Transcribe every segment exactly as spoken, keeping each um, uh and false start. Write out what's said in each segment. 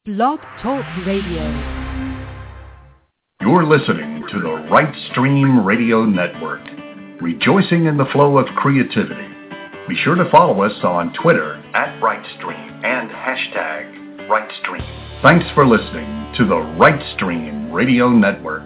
Blog Talk Radio. You're listening to the Right Stream Radio Network, rejoicing in the flow of creativity. Be sure to follow us on Twitter at RightStream and hashtag RightStream. Thanks for listening to the Right Stream Radio Network.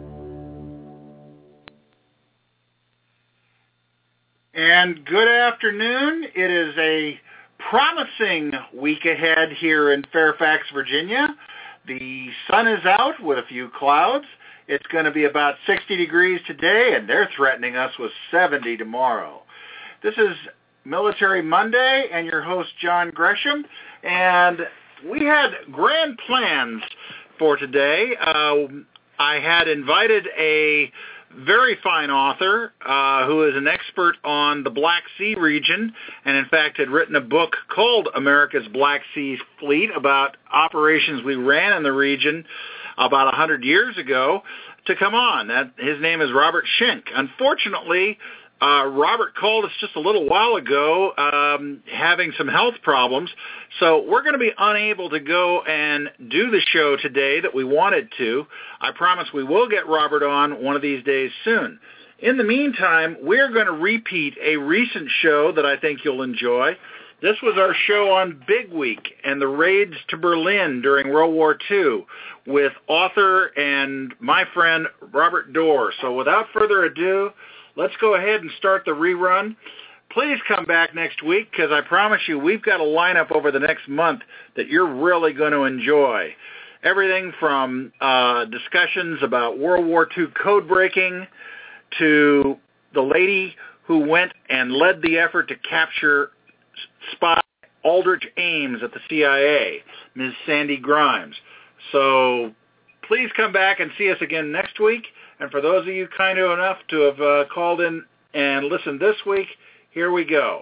And good afternoon. It is a promising week ahead here in Fairfax, Virginia. The sun is out with a few clouds. It's going to be about sixty degrees today, and they're threatening us with seventy tomorrow. This is Military Monday, and your host, John Gresham. And we had grand plans for today. Uh, I had invited a very fine author uh, who is an expert on the Black Sea region and, in fact, had written a book called America's Black Sea Fleet about operations we ran in the region about one hundred years ago to come on. That, his name is Robert Schenck. Unfortunately, uh, Robert called us just a little while ago um, having some health problems, so we're going to be unable to go and do the show today that we wanted to. I promise we will get Robert on one of these days soon. In the meantime, we're going to repeat a recent show that I think you'll enjoy. This was our show on Big Week and the raids to Berlin during World War Two with author and my friend Robert Dorr. So without further ado, let's go ahead and start the rerun. Please come back next week because I promise you we've got a lineup over the next month that you're really going to enjoy. Everything from uh, discussions about World War Two code breaking to the lady who went and led the effort to capture spy Aldrich Ames at the C I A, Miz Sandy Grimes. So please come back and see us again next week. And for those of you kind enough to have uh, called in and listened this week, here we go.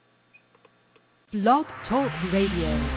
Blog Talk Radio.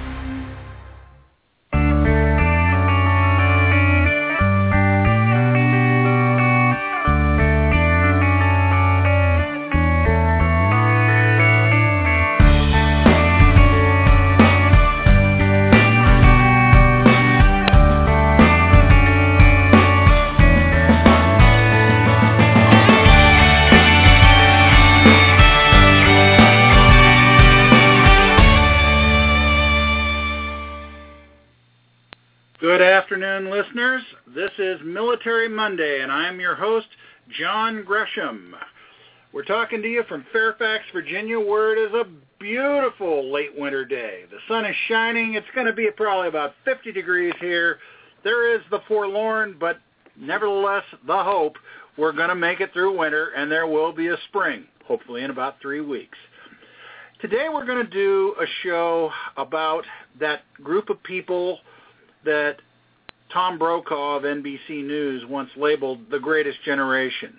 Good afternoon, listeners. This is Military Monday, and I'm your host, John Gresham. We're talking to you from Fairfax, Virginia, where it is a beautiful late winter day. The sun is shining. It's going to be probably about fifty degrees here. There is the forlorn, but nevertheless the hope we're going to make it through winter, and there will be a spring, hopefully in about three weeks. Today we're going to do a show about that group of people that Tom Brokaw of N B C News once labeled the greatest generation.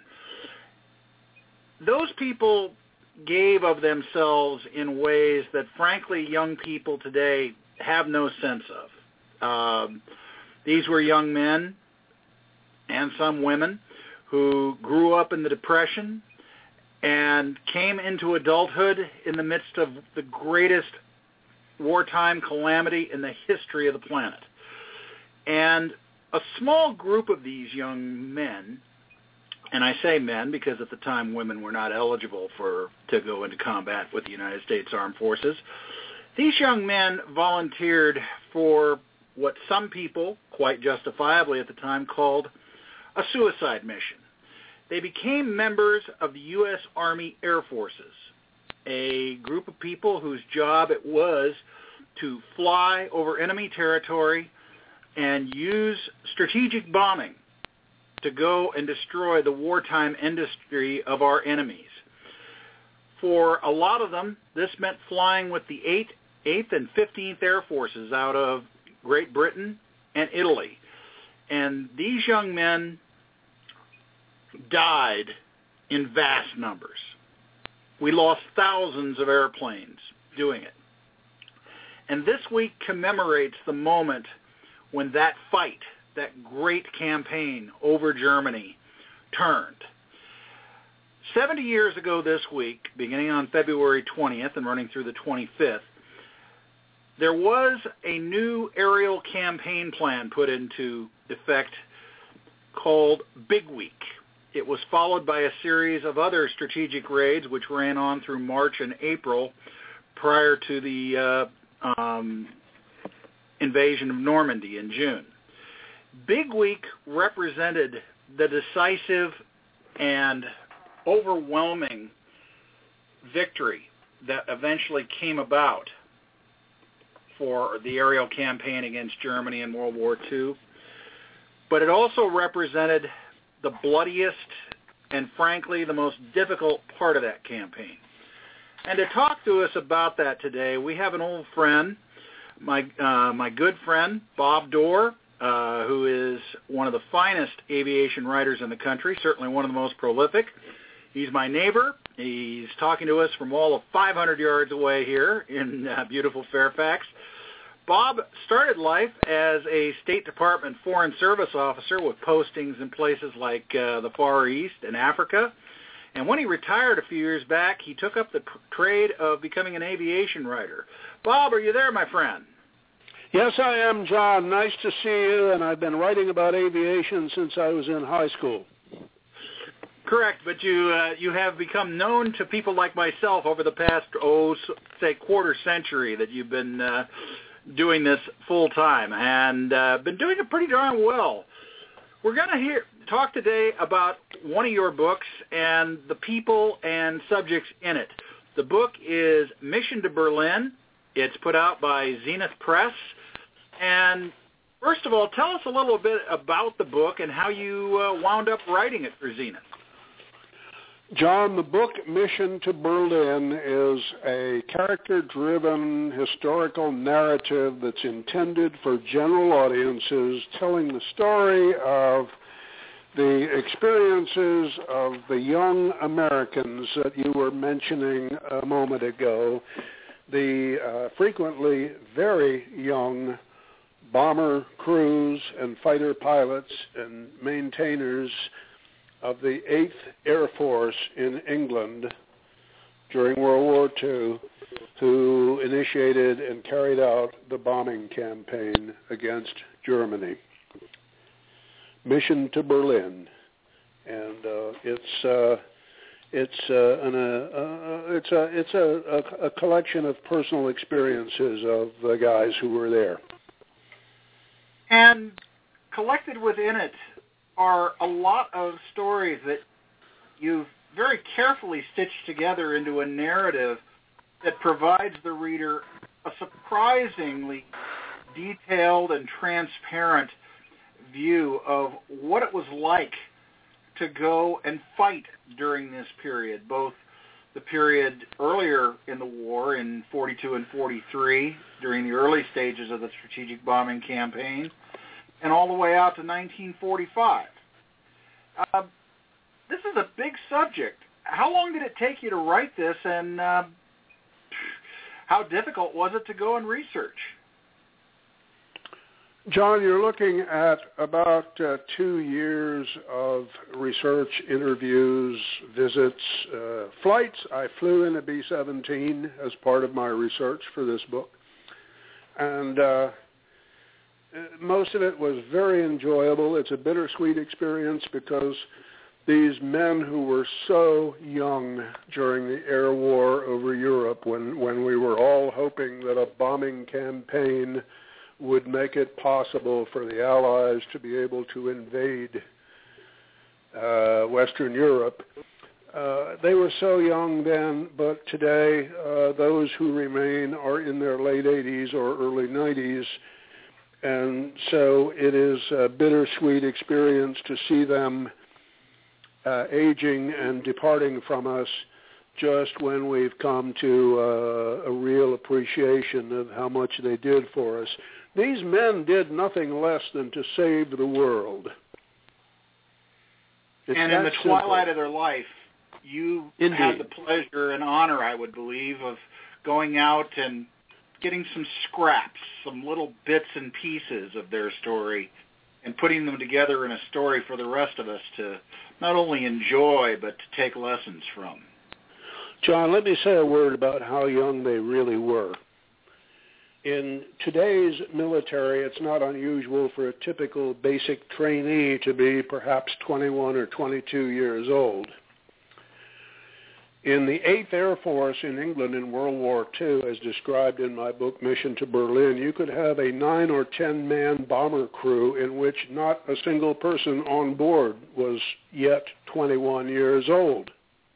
Those people gave of themselves in ways that, frankly, young people today have no sense of. Um, these were young men and some women who grew up in the Depression and came into adulthood in the midst of the greatest wartime calamity in the history of the planet. And a small group of these young men, and I say men because at the time women were not eligible for to go into combat with the United States Armed Forces, these young men volunteered for what some people, quite justifiably at the time, called a suicide mission. They became members of the U S Army Air Forces, a group of people whose job it was to fly over enemy territory and use strategic bombing to go and destroy the wartime industry of our enemies. For a lot of them, this meant flying with the eighth, eighth and fifteenth Air Forces out of Great Britain and Italy. And these young men died in vast numbers. We lost thousands of airplanes doing it. And this week commemorates the moment when that fight, that great campaign over Germany, turned. Seventy years ago this week, beginning on February twentieth and running through the twenty-fifth, there was a new aerial campaign plan put into effect called Big Week. It was followed by a series of other strategic raids which ran on through March and April prior to the uh, um, invasion of Normandy in June. Big Week represented the decisive and overwhelming victory that eventually came about for the aerial campaign against Germany in World War Two. But it also represented the bloodiest and, frankly, the most difficult part of that campaign. And to talk to us about that today, we have an old friend, my uh, my good friend, Bob Dorr, uh, who is one of the finest aviation writers in the country, certainly one of the most prolific. He's my neighbor. He's talking to us from all of five hundred yards away here in uh, beautiful Fairfax. Bob started life as a State Department Foreign Service officer with postings in places like uh, the Far East and Africa. And when he retired a few years back, he took up the p- trade of becoming an aviation writer. Bob, are you there, my friend? Yes, I am, John. Nice to see you, and I've been writing about aviation since I was in high school. Correct, but you uh, you have become known to people like myself over the past, oh, say, quarter century that you've been uh, doing this full time, and uh, been doing it pretty darn well. We're going to hear talk today about one of your books and the people and subjects in it. The book is Mission to Berlin. It's put out by Zenith Press. And first of all, tell us a little bit about the book and how you uh, wound up writing it for Zenith. John, the book Mission to Berlin is a character-driven historical narrative that's intended for general audiences, telling the story of the experiences of the young Americans that you were mentioning a moment ago, the uh, frequently very young bomber crews and fighter pilots and maintainers of the eighth Air Force in England during World War Two, who initiated and carried out the bombing campaign against Germany. Mission to Berlin, and uh, it's uh, it's uh, an, uh, uh, it's a it's a, a, a collection of personal experiences of the guys who were there. And collected within it are a lot of stories that you've very carefully stitched together into a narrative that provides the reader a surprisingly detailed and transparent view of what it was like to go and fight during this period, both the period earlier in the war in forty-two and forty-three, during the early stages of the strategic bombing campaign, and all the way out to nineteen forty-five. Uh, this is a big subject. How long did it take you to write this, and uh, how difficult was it to go and research? John, you're looking at about uh, two years of research, interviews, visits, uh, flights. I flew in a B seventeen as part of my research for this book. And uh, most of it was very enjoyable. It's a bittersweet experience because these men who were so young during the air war over Europe, when, when we were all hoping that a bombing campaign would make it possible for the Allies to be able to invade uh, Western Europe. Uh, they were so young then, but today uh, those who remain are in their late eighties or early nineties, and so it is a bittersweet experience to see them uh, aging and departing from us just when we've come to uh, a real appreciation of how much they did for us. These men did nothing less than to save the world. It's and in the simple. twilight of their life, you Indeed. had the pleasure and honor, I would believe, of going out and getting some scraps, some little bits and pieces of their story, and putting them together in a story for the rest of us to not only enjoy, but to take lessons from. John, let me say a word about how young they really were. In today's military, it's not unusual for a typical basic trainee to be perhaps twenty-one or twenty-two years old. In the eighth Air Force in England in World War Two, as described in my book Mission to Berlin, you could have a nine or ten man bomber crew in which not a single person on board was yet twenty-one years old.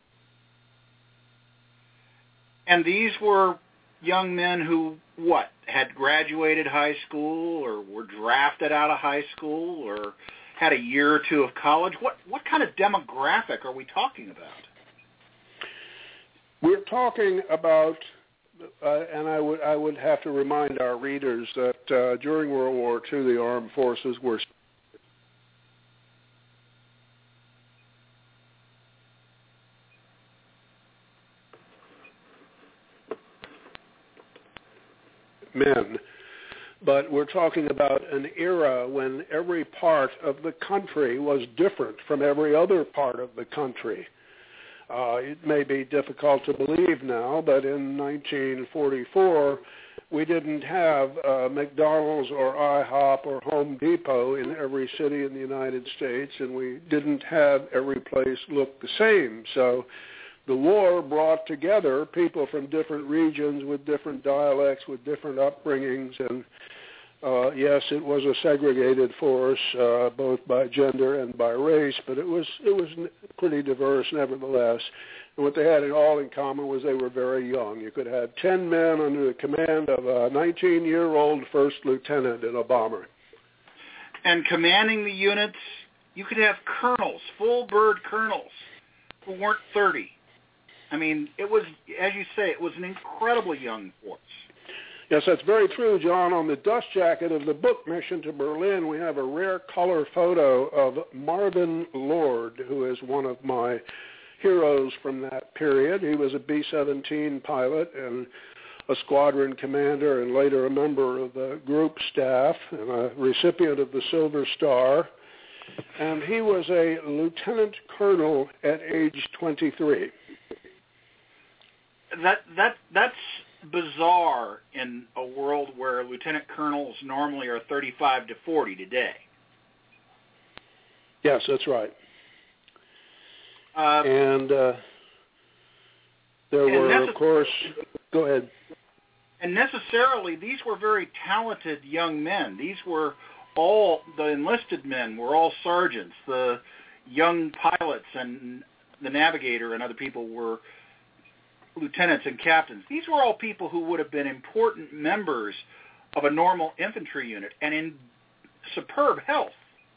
And these were young men who, what, had graduated high school or were drafted out of high school or had a year or two of college? What, what kind of demographic are we talking about? We're talking about, uh, and I would I would have to remind our readers that uh, during World War Two, the armed forces were men, but we're talking about an era when every part of the country was different from every other part of the country. Uh, it may be difficult to believe now, but in nineteen forty-four, we didn't have uh, McDonald's or IHOP or Home Depot in every city in the United States, and we didn't have every place look the same. So the war brought together people from different regions with different dialects, with different upbringings, and Uh, yes, it was a segregated force, uh, both by gender and by race, but it was it was pretty diverse nevertheless. And what they had in all in common was they were very young. You could have ten men under the command of a nineteen-year-old first lieutenant in a bomber. And commanding the units, you could have colonels, full-bird colonels, who weren't thirty. I mean, it was, as you say, it was an incredibly young force. Yes, that's very true, John. On the dust jacket of the book Mission to Berlin, we have a rare color photo of Marvin Lord, who is one of my heroes from that period. He was a B seventeen pilot and a squadron commander and later a member of the group staff and a recipient of the Silver Star. And he was a lieutenant colonel at age twenty-three. That that that's bizarre in a world where lieutenant colonels normally are thirty-five to forty today. Yes, that's right. Uh, and uh, there and were, necess- of course, go ahead. And necessarily, these were very talented young men. These were all, the enlisted men were all sergeants. The young pilots and the navigator and other people were lieutenants and captains. These were all people who would have been important members of a normal infantry unit and in superb health.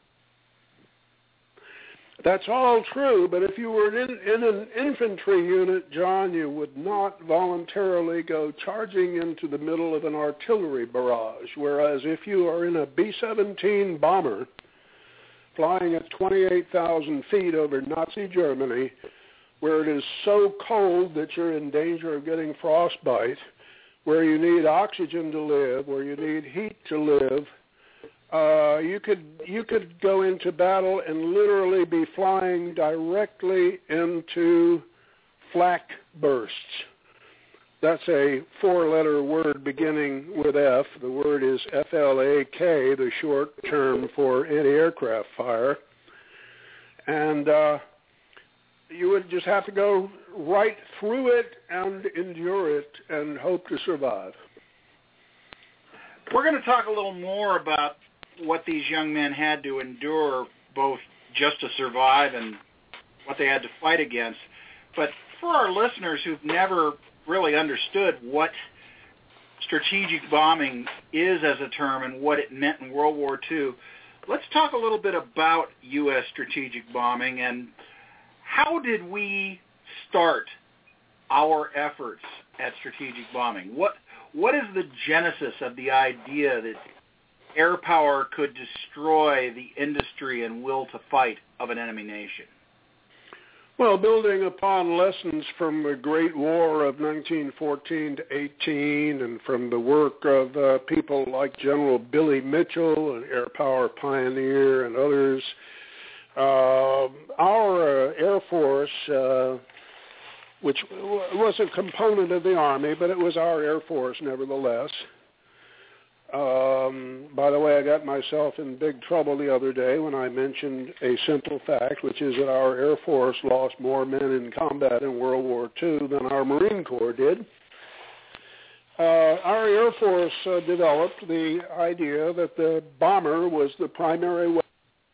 That's all true, but if you were in, in an infantry unit, John, you would not voluntarily go charging into the middle of an artillery barrage, whereas if you are in a B seventeen bomber flying at twenty-eight thousand feet over Nazi Germany, where it is so cold that you're in danger of getting frostbite, where you need oxygen to live, where you need heat to live, uh, you could you could go into battle and literally be flying directly into flak bursts. That's a four-letter word beginning with F. The word is F L A K, the short term for anti-aircraft fire. And uh, you would just have to go right through it and endure it and hope to survive. We're going to talk a little more about what these young men had to endure, both just to survive and what they had to fight against. But for our listeners who've never really understood what strategic bombing is as a term and what it meant in World War Two, let's talk a little bit about U S strategic bombing and how did we start our efforts at strategic bombing? What what is the genesis of the idea that air power could destroy the industry and will to fight of an enemy nation? Well, building upon lessons from the Great War of nineteen fourteen to eighteen and from the work of uh, people like General Billy Mitchell, an air power pioneer, and others, uh, our uh, Air Force, uh, which was a component of the Army, but it was our Air Force nevertheless, Um, by the way, I got myself in big trouble the other day when I mentioned a simple fact, which is that our Air Force lost more men in combat in World War Two than our Marine Corps did. Uh, our Air Force uh, developed the idea that the bomber was the primary weapon.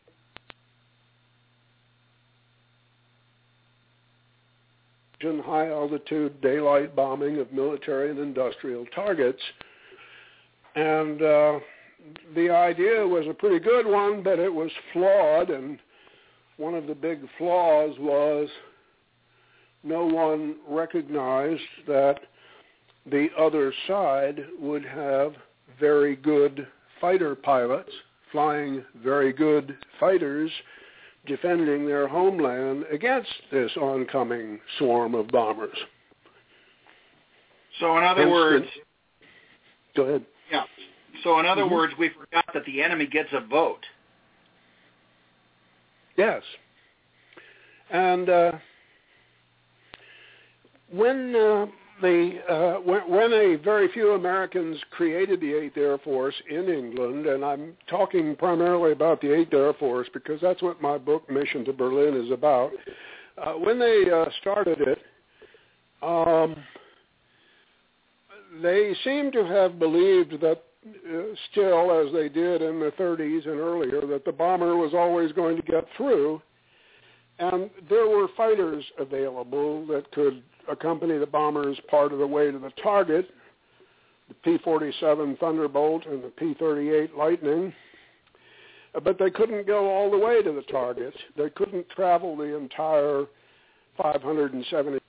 High-altitude daylight bombing of military and industrial targets. And uh, the idea was a pretty good one, but it was flawed, and one of the big flaws was no one recognized that the other side would have very good fighter pilots, flying very good fighters, defending their homeland against this oncoming swarm of bombers. So in other Instant. words... Go ahead. Yeah. So in other mm-hmm. words, we forgot that the enemy gets a vote. Yes. And uh, when... Uh, The, uh, when, when a very few Americans created the eighth Air Force in England, and I'm talking primarily about the eighth Air Force because that's what my book, Mission to Berlin, is about. Uh, when they uh, started it, um, they seem to have believed that uh, still, as they did in the thirties and earlier, that the bomber was always going to get through. And there were fighters available that could accompany the bombers part of the way to the target, the P forty-seven Thunderbolt and the P thirty-eight Lightning, but they couldn't go all the way to the target. They couldn't travel the entire five hundred seventy.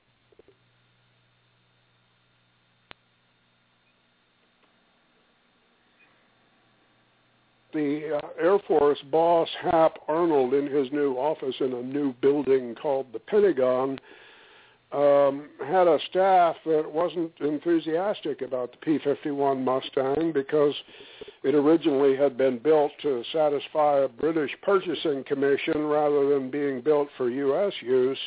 The uh, Air Force boss, Hap Arnold, in his new office in a new building called the Pentagon, Um, had a staff that wasn't enthusiastic about the P fifty-one Mustang because it originally had been built to satisfy a British purchasing commission rather than being built for U S use.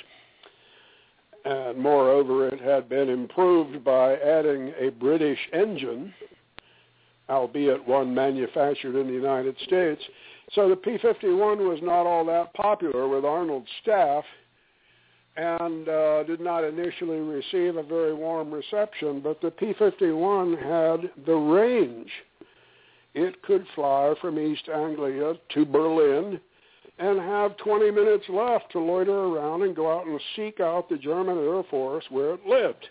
And moreover, it had been improved by adding a British engine, albeit one manufactured in the United States. So the P fifty-one was not all that popular with Arnold's staff, and uh, did not initially receive a very warm reception, but the P fifty-one had the range. It could fly from East Anglia to Berlin and have twenty minutes left to loiter around and go out and seek out the German Air Force where it lived.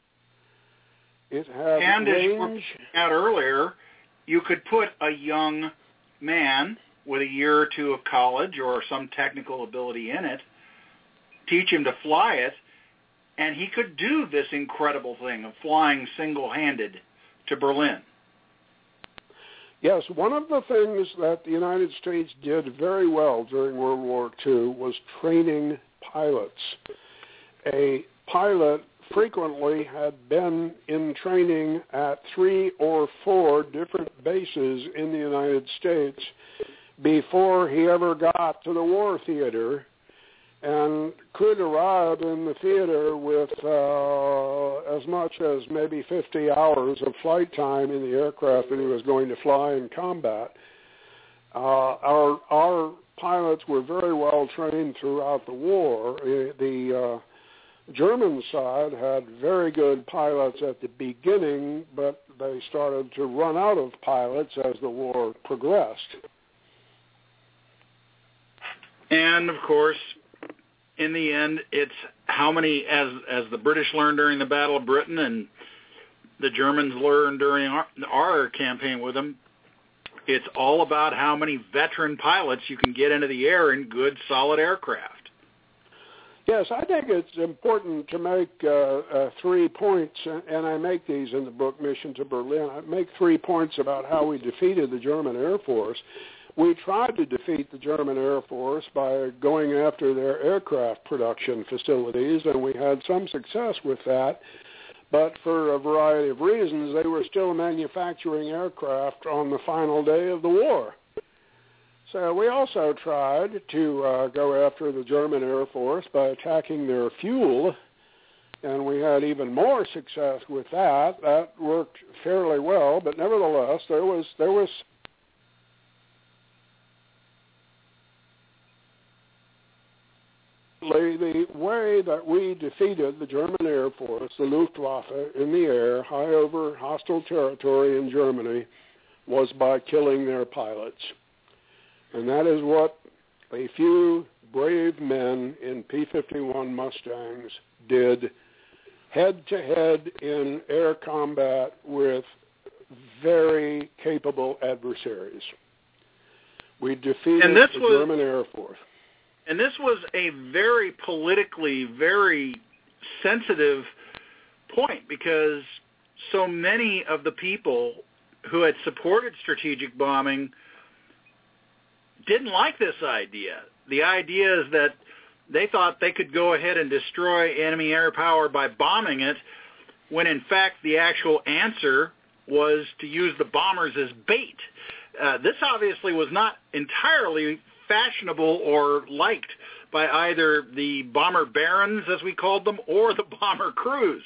It had and range. And as you were out earlier, you could put a young man with a year or two of college or some technical ability in it, teach him to fly it, and he could do this incredible thing of flying single-handed to Berlin. Yes, one of the things that the United States did very well during World War Two was training pilots. A pilot frequently had been in training at three or four different bases in the United States before he ever got to the war theater, and could arrive in the theater with uh, as much as maybe fifty hours of flight time in the aircraft that he was going to fly in combat. Uh, our our pilots were very well trained throughout the war. The uh, German side had very good pilots at the beginning, but they started to run out of pilots as the war progressed. And, of course, in the end, it's how many, as as the British learned during the Battle of Britain and the Germans learned during our, our campaign with them, it's all about how many veteran pilots you can get into the air in good, solid aircraft. Yes, I think it's important to make uh, uh, three points, and I make these in the book, Mission to Berlin. I make three points about how we defeated the German Air Force. We tried to defeat the German Air Force by going after their aircraft production facilities, and we had some success with that. But for a variety of reasons, they were still manufacturing aircraft on the final day of the war. So we also tried to uh, go after the German Air Force by attacking their fuel and we had even more success with that. That worked fairly well, but nevertheless, there was there was the way that we defeated the German Air Force, the Luftwaffe, in the air, high over hostile territory in Germany, was by killing their pilots. And that is what a few brave men in P fifty-one Mustangs did head-to-head in air combat with very capable adversaries. We defeated the was, German Air Force. And this was a very politically, very sensitive point, because so many of the people who had supported strategic bombing didn't like this idea. The idea is that they thought they could go ahead and destroy enemy air power by bombing it, when in fact the actual answer was to use the bombers as bait. Uh, this obviously was not entirely fashionable or liked by either the bomber barons, as we called them, or the bomber crews.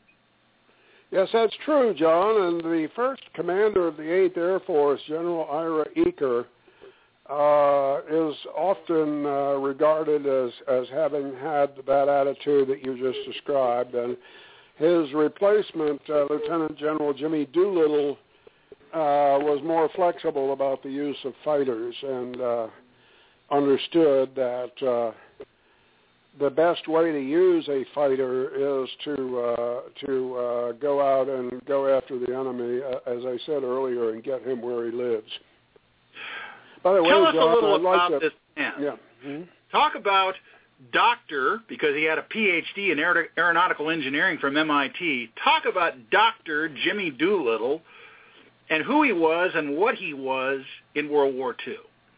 Yes, that's true, John. And the first commander of the eighth Air Force, General Ira Eaker, uh, is often uh, regarded as, as having had that attitude that you just described. And his replacement, uh, Lieutenant General Jimmy Doolittle, uh, was more flexible about the use of fighters and uh, understood that uh, the best way to use a fighter is to uh, to uh, go out and go after the enemy, uh, as I said earlier, and get him where he lives. By the way, Tell us John, a little I'd about like to, this man. Yeah. Mm-hmm. Talk about Doctor, because he had a P H D in aer- aeronautical engineering from M I T. Talk about Doctor Jimmy Doolittle and who he was and what he was in World War Two.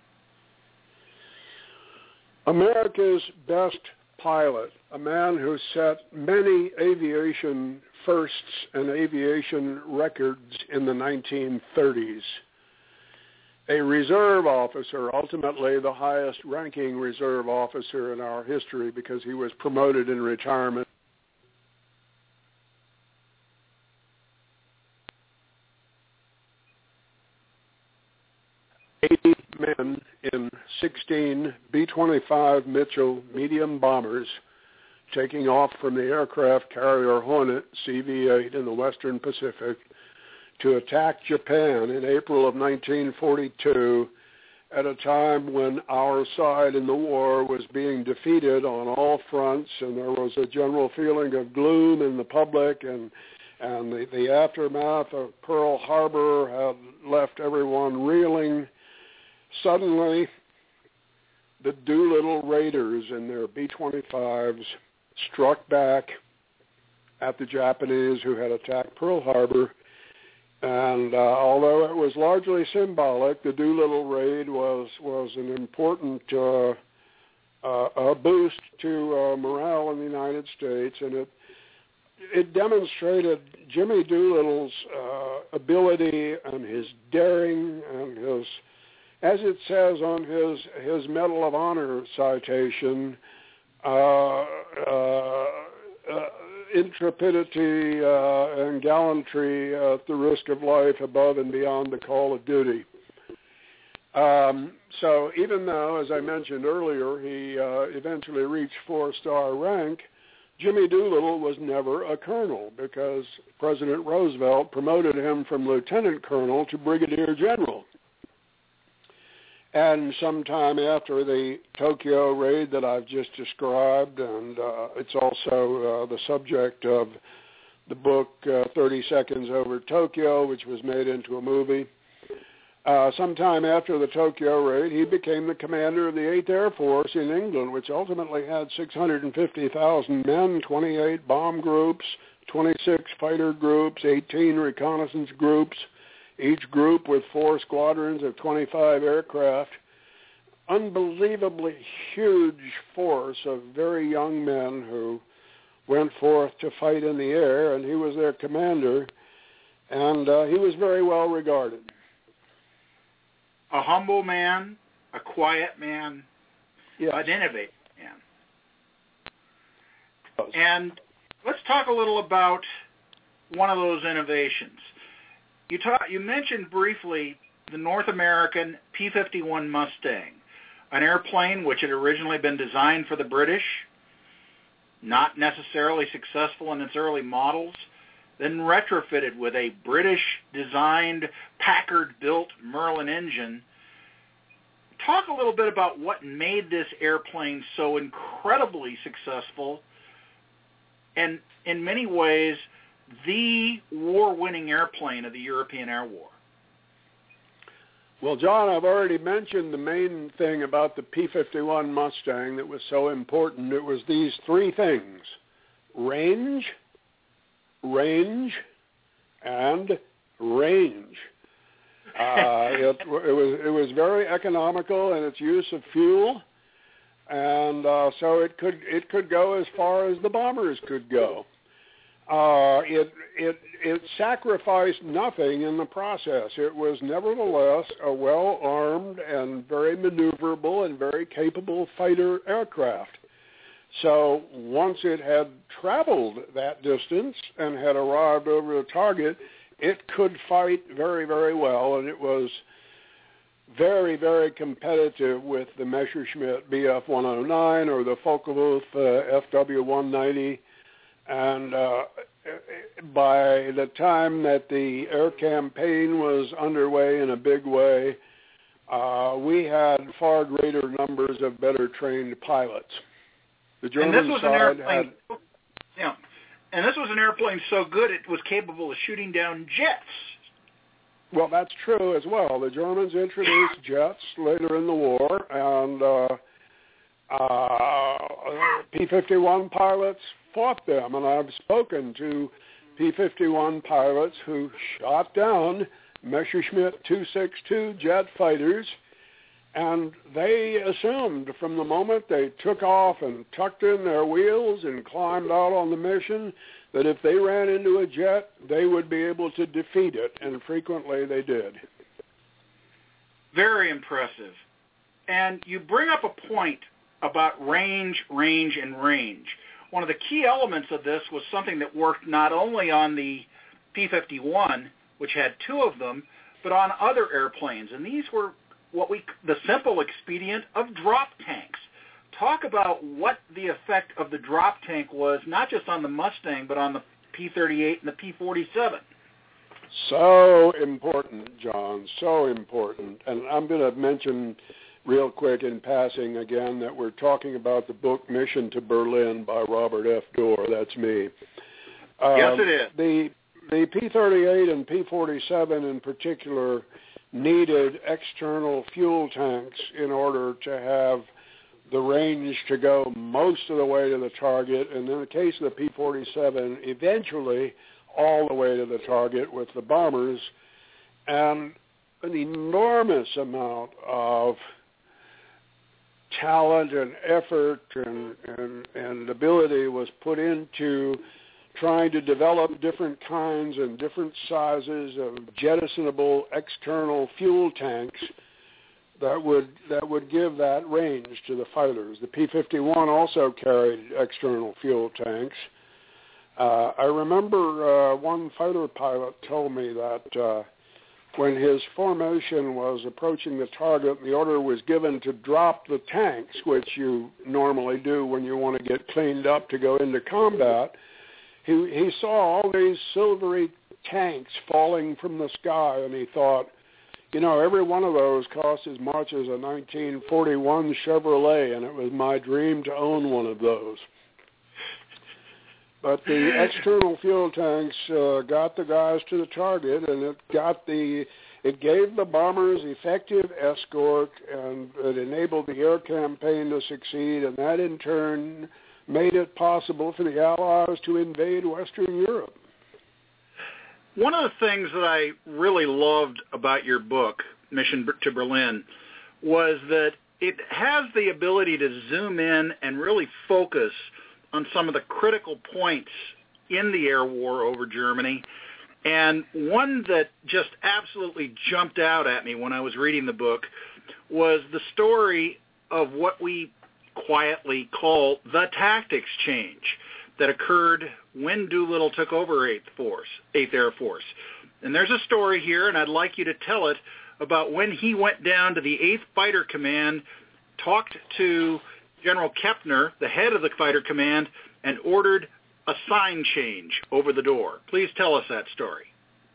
America's best pilot, a man who set many aviation firsts and aviation records in the nineteen thirties. A reserve officer, ultimately the highest ranking reserve officer in our history because he was promoted in retirement. eighty men in sixteen B twenty-five Mitchell medium bombers taking off from the aircraft carrier Hornet C V eight in the Western Pacific to attack Japan in April of nineteen forty-two, at a time when our side in the war was being defeated on all fronts, and there was a general feeling of gloom in the public, and and the, the aftermath of Pearl Harbor had left everyone reeling. Suddenly, the Doolittle Raiders in their B twenty-fives struck back at the Japanese who had attacked Pearl Harbor. And uh, although it was largely symbolic, the Doolittle raid was, was an important uh, uh, a boost to uh, morale in the United States, and it it demonstrated Jimmy Doolittle's uh, ability and his daring and his, as it says on his his Medal of Honor citation, uh, uh, uh, intrepidity uh, and gallantry at the risk of life above and beyond the call of duty. Um, so even though, as I mentioned earlier, he uh, eventually reached four-star rank, Jimmy Doolittle was never a colonel because President Roosevelt promoted him from lieutenant colonel to brigadier general. And sometime after the Tokyo raid that I've just described, and uh, it's also uh, the subject of the book uh, thirty seconds over Tokyo, which was made into a movie. Uh, sometime after the Tokyo raid, he became the commander of the eighth Air Force in England, which ultimately had six hundred fifty thousand men, twenty-eight bomb groups, twenty-six fighter groups, eighteen reconnaissance groups, each group with four squadrons of twenty-five aircraft. Unbelievably huge force of very young men who went forth to fight in the air, and he was their commander, and uh, he was very well regarded. A humble man, a quiet man, yes. An innovative man. And let's talk a little about one of those innovations. You talk, you mentioned briefly the North American P fifty-one Mustang, an airplane which had originally been designed for the British, not necessarily successful in its early models, then retrofitted with a British-designed, Packard-built Merlin engine. Talk a little bit about what made this airplane so incredibly successful and, in many ways, the war-winning airplane of the European Air War. Well, John, I've already mentioned the main thing about the P fifty-one Mustang that was so important. It was these three things: range, range, and range. Uh, it, it was it was very economical in its use of fuel, and uh, so it could it could go as far as the bombers could go. Uh, it it it sacrificed nothing in the process. It was nevertheless a well-armed and very maneuverable and very capable fighter aircraft. So once it had traveled that distance and had arrived over the target, it could fight very, very well, and it was very, very competitive with the Messerschmitt B F one oh nine or the Focke-Wulf uh, F W one ninety. And uh, by the time that the air campaign was underway in a big way, uh, we had far greater numbers of better trained pilots. The German and this was side an airplane, had, yeah, and this was an airplane so good it was capable of shooting down jets. Well, that's true as well. The Germans introduced jets later in the war, and uh, uh, P fifty-one pilots fought them, and I've spoken to P fifty-one pilots who shot down Messerschmitt two sixty-two jet fighters, and they assumed from the moment they took off and tucked in their wheels and climbed out on the mission that if they ran into a jet, they would be able to defeat it, and frequently they did. Very impressive. And you bring up a point about range, range, and range. One of the key elements of this was something that worked not only on the P fifty-one, which had two of them, but on other airplanes. And these were what we, the simple expedient of drop tanks. Talk about what the effect of the drop tank was, not just on the Mustang, but on the P thirty-eight and the P forty-seven. So important, John, so important. And I'm going to mention real quick in passing again that we're talking about the book Mission to Berlin by Robert F. Dorr. That's me. Um, yes, it is. The, the P thirty-eight and P forty-seven in particular needed external fuel tanks in order to have the range to go most of the way to the target, and in the case of the P forty-seven, eventually all the way to the target with the bombers, and an enormous amount of talent and effort and, and, and ability was put into trying to develop different kinds and different sizes of jettisonable external fuel tanks that would that would give that range to the fighters. The P fifty-one also carried external fuel tanks. Uh, I remember uh, one fighter pilot told me that uh, when his formation was approaching the target, the order was given to drop the tanks, which you normally do when you want to get cleaned up to go into combat. He, he saw all these silvery tanks falling from the sky, and he thought, you know, every one of those cost as much as a nineteen forty-one Chevrolet, and it was my dream to own one of those. But the external fuel tanks uh, got the guys to the target, and it got the it gave the bombers effective escort, and it enabled the air campaign to succeed, and that in turn made it possible for the Allies to invade Western Europe. One of the things that I really loved about your book, Mission to Berlin, was that it has the ability to zoom in and really focus on some of the critical points in the air war over Germany. And one that just absolutely jumped out at me when I was reading the book was the story of what we quietly call the tactics change. that occurred when Doolittle took over eighth Force, eighth Air Force. And there's a story here, and I'd like you to tell it, about when he went down to the eighth Fighter Command, talked to General Kepner, the head of the Fighter Command, and ordered a sign change over the door. Please tell us that story.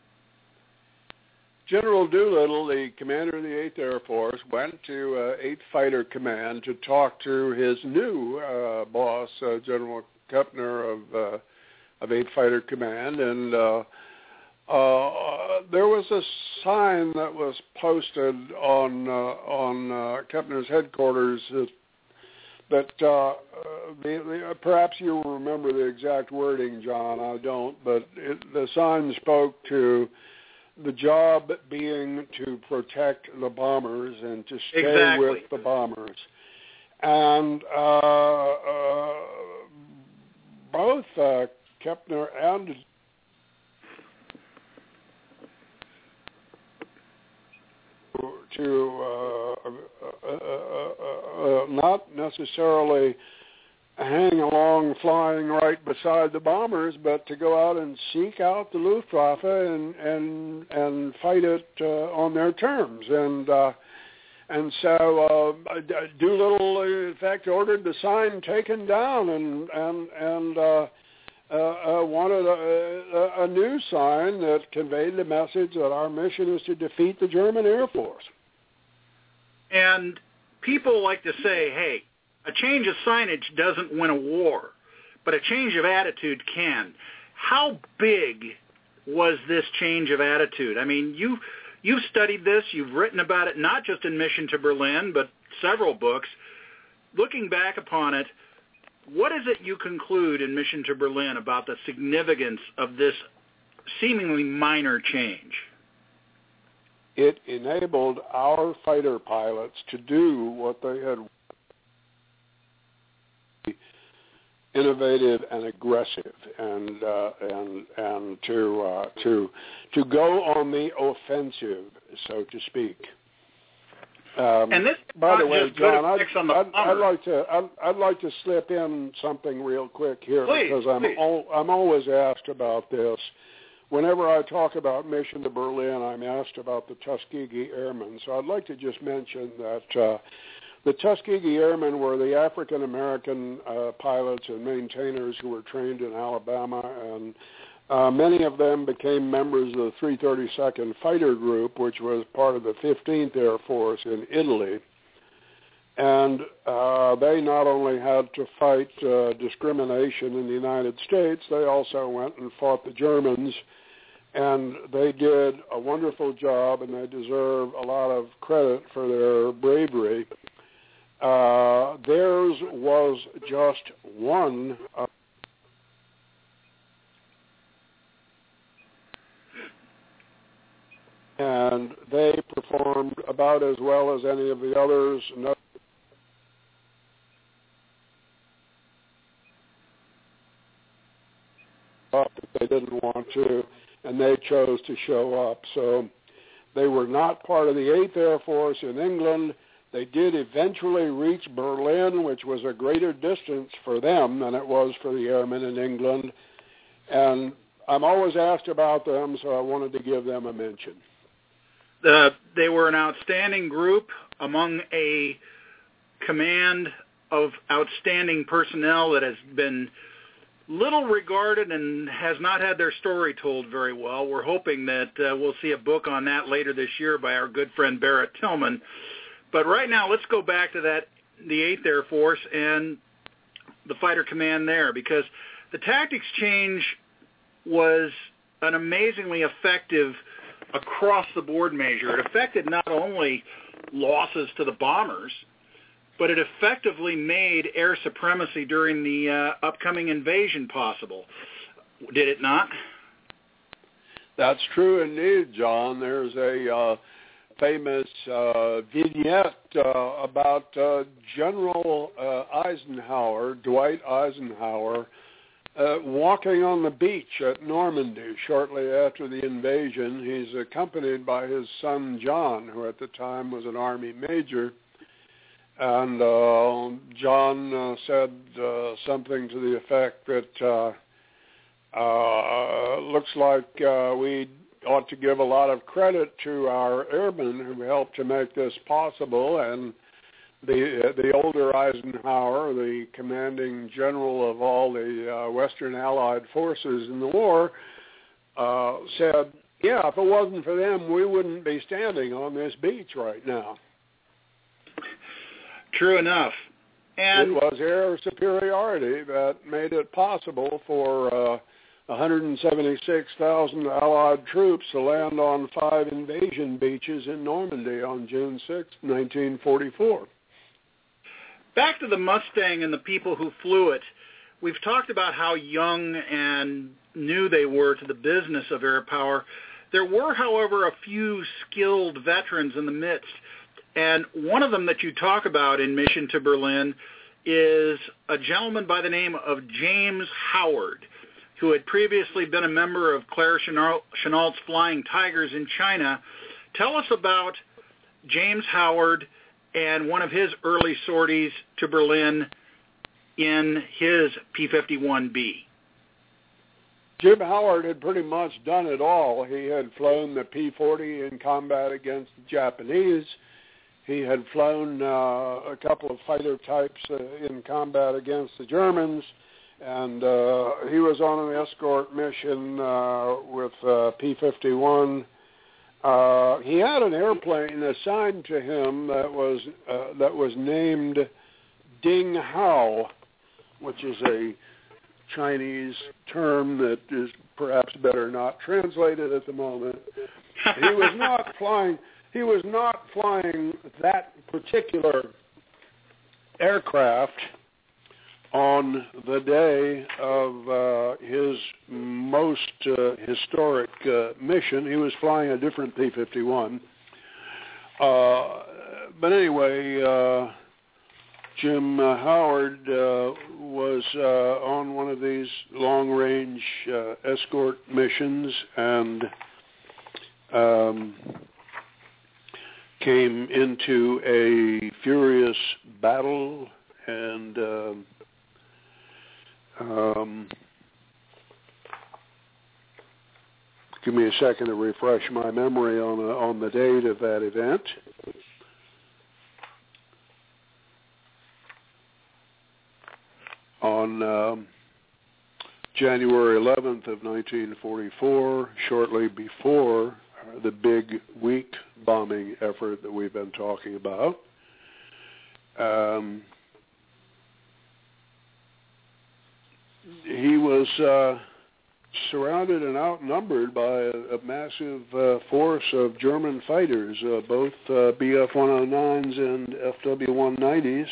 General Doolittle, the commander of the eighth Air Force, went to uh, eighth Fighter Command to talk to his new uh, boss, uh, General Kepner of uh, of eighth Fighter Command, and uh, uh, there was a sign that was posted on uh, on uh, Kepner's headquarters that, that uh, the, the, perhaps you will remember the exact wording, John. I don't, but it, the sign spoke to the job being to protect the bombers and to stay exactly. with the bombers. And uh, uh, both uh, Kepner and to uh, uh, uh, uh, not necessarily hang along flying right beside the bombers, but to go out and seek out the Luftwaffe and and and fight it uh, on their terms. And uh, and so uh, Doolittle, in fact, ordered the sign taken down and and and uh, uh, uh, wanted a, a, a new sign that conveyed the message that our mission is to defeat the German Air Force. And people like to say, hey, a change of signage doesn't win a war, but a change of attitude can. How big was this change of attitude? I mean, you, you've studied this. You've written about it not just in Mission to Berlin, but several books. Looking back upon it, what is it you conclude in Mission to Berlin about the significance of this seemingly minor change? It enabled our fighter pilots to do what they had innovative and aggressive, and uh, and and to uh, to to go on the offensive, so to speak. Um, and this, by the way, John, I'd, I'd, I'd like to I'd, I'd like to slip in something real quick here, please, because I'm please. al- I'm always asked about this. Whenever I talk about Mission to Berlin, I'm asked about the Tuskegee Airmen. So I'd like to just mention that uh, the Tuskegee Airmen were the African-American uh, pilots and maintainers who were trained in Alabama, and uh, many of them became members of the three thirty-second Fighter Group, which was part of the fifteenth Air Force in Italy. And uh, they not only had to fight uh, discrimination in the United States, they also went and fought the Germans. And they did a wonderful job, and they deserve a lot of credit for their bravery. Uh, theirs was just one uh, and they performed about as well as any of the others. No, they didn't want to, and they chose to show up. So they were not part of the eighth Air Force in England. They did eventually reach Berlin, which was a greater distance for them than it was for the airmen in England. And I'm always asked about them, so I wanted to give them a mention. Uh, they were an outstanding group among a command of outstanding personnel that has been little regarded and has not had their story told very well. We're hoping that uh, we'll see a book on that later this year by our good friend Barrett Tillman. But right now, let's go back to that, the eighth Air Force and the fighter command there, because the tactics change was an amazingly effective across-the-board measure. It affected not only losses to the bombers, but it effectively made air supremacy during the uh, upcoming invasion possible. Did it not? That's true indeed, John. There's a uh, famous uh, vignette uh, about uh, General uh, Eisenhower, Dwight Eisenhower, uh, walking on the beach at Normandy shortly after the invasion. He's accompanied by his son John, who at the time was an Army major. and uh, John uh, said uh, something to the effect that uh, uh, looks like uh, we ought to give a lot of credit to our airmen who helped to make this possible, and the the older Eisenhower, the commanding general of all the uh, Western Allied forces in the war, uh, said, yeah, if it wasn't for them, we wouldn't be standing on this beach right now. True enough. And it was air superiority that made it possible for uh, one hundred seventy-six thousand Allied troops to land on five invasion beaches in Normandy on June sixth, nineteen forty-four. Back to the Mustang and the people who flew it. We've talked about how young and new they were to the business of air power. There were, however, a few skilled veterans in the midst, and one of them that you talk about in Mission to Berlin is a gentleman by the name of James Howard, who had previously been a member of Claire Chennault's Flying Tigers in China. Tell us about James Howard and one of his early sorties to Berlin in his P fifty-one B. Jim Howard had pretty much done it all. He had flown the P forty in combat against the Japanese. He had flown uh, a couple of fighter types uh, in combat against the Germans. And uh, he was on an escort mission uh, with uh, P fifty-one. Uh, he had an airplane assigned to him that was uh, that was named Ding Hao, which is a Chinese term that is perhaps better not translated at the moment. He was not flying. He was not flying that particular aircraft on the day of uh, his most uh, historic uh, mission. He was flying a different P fifty-one. Uh, but anyway, uh, Jim uh, Howard uh, was uh, on one of these long-range uh, escort missions and um, came into a furious battle and uh, Um, give me a second to refresh my memory on the, on the date of that event. On um, January eleventh of nineteen forty-four, shortly before uh, the big week bombing effort that we've been talking about, um, he was uh, surrounded and outnumbered by a, a massive uh, force of German fighters, uh, both uh, B F one oh nines and F W one nineties.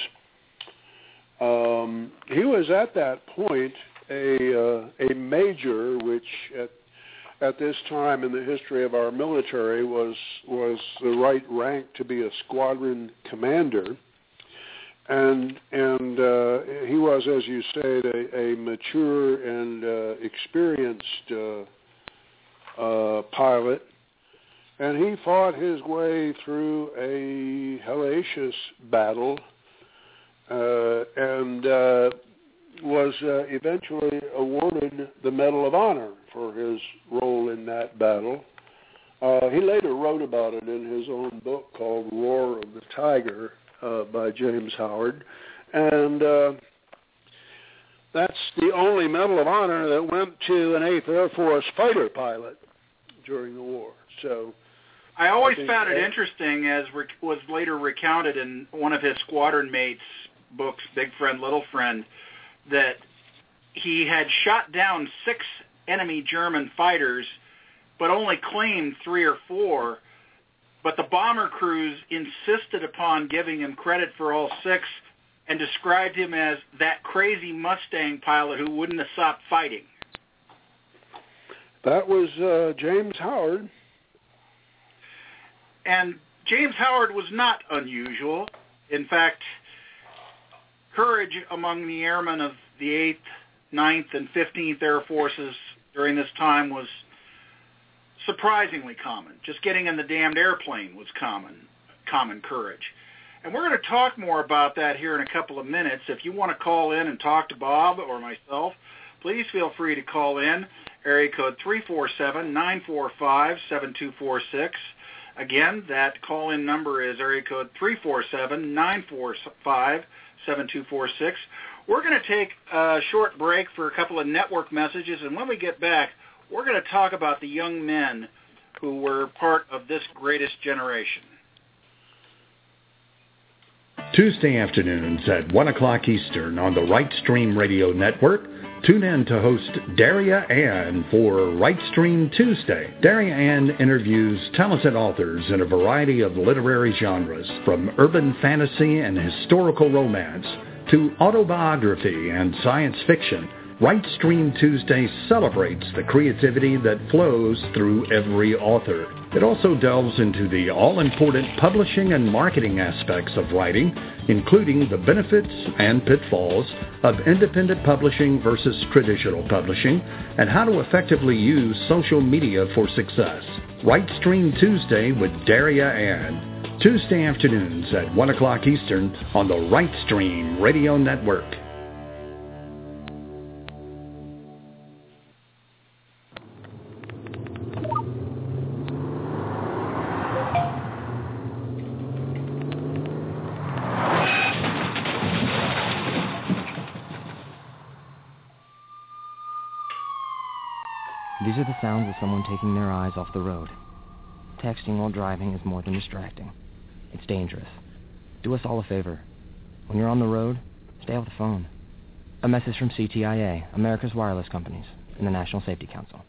Um, he was at that point a uh, a major, which at at this time in the history of our military was was the right rank to be a squadron commander. And and uh, he was, as you said, a, a mature and uh, experienced uh, uh, pilot, and he fought his way through a hellacious battle, uh, and uh, was uh, eventually awarded the Medal of Honor for his role in that battle. Uh, he later wrote about it in his own book called Roar of the Tiger, Uh, by James Howard, and uh, that's the only Medal of Honor that went to an eighth Air Force fighter pilot during the war. So, I always I found it that, interesting, as re- was later recounted in one of his squadron mates' books, Big Friend, Little Friend, that he had shot down six enemy German fighters, but only claimed three or four. But the bomber crews insisted upon giving him credit for all six and described him as that crazy Mustang pilot who wouldn't have stopped fighting. That was uh, James Howard. And James Howard was not unusual. In fact, courage among the airmen of the eighth, ninth, and fifteenth Air Forces during this time was surprisingly common. Just getting in the damned airplane was common, common courage. And we're going to talk more about that here in a couple of minutes. If you want to call in and talk to Bob or myself, please feel free to call in. Area code three four seven, nine four five, seven two four six. Again, that call-in number is area code three four seven, nine four five, seven two four six. We're going to take a short break for a couple of network messages, and when we get back, we're going to talk about the young men who were part of this greatest generation. Tuesday afternoons at one o'clock Eastern on the Right Stream Radio Network. Tune in to host Daria Ann for Right Stream Tuesday. Daria Ann interviews talented authors in a variety of literary genres, from urban fantasy and historical romance to autobiography and science fiction. Right Stream Tuesday celebrates the creativity that flows through every author. It also delves into the all-important publishing and marketing aspects of writing, including the benefits and pitfalls of independent publishing versus traditional publishing, and how to effectively use social media for success. Right Stream Tuesday with Daria Ann. Tuesday afternoons at one o'clock Eastern on the Right Stream Radio Network. These are the sounds of someone taking their eyes off the road. Texting while driving is more than distracting. It's dangerous. Do us all a favor. When you're on the road, stay off the phone. A message from C T I A, America's Wireless Companies, and the National Safety Council.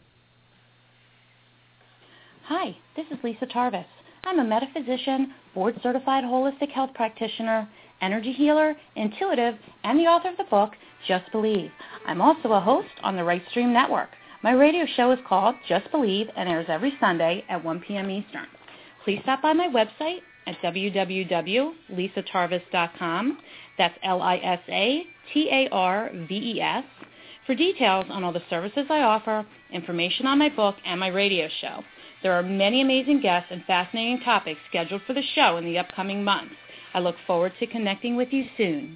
Hi, this is Lisa Tarvis. I'm a metaphysician, board-certified holistic health practitioner, energy healer, intuitive, and the author of the book, Just Believe. I'm also a host on the Right Stream Network. My radio show is called Just Believe and airs every Sunday at one p.m. Eastern. Please stop by my website at w w w dot lisa tarvis dot com. That's L I S A T A R V E S. For details on all the services I offer, information on my book, and my radio show. There are many amazing guests and fascinating topics scheduled for the show in the upcoming months. I look forward to connecting with you soon.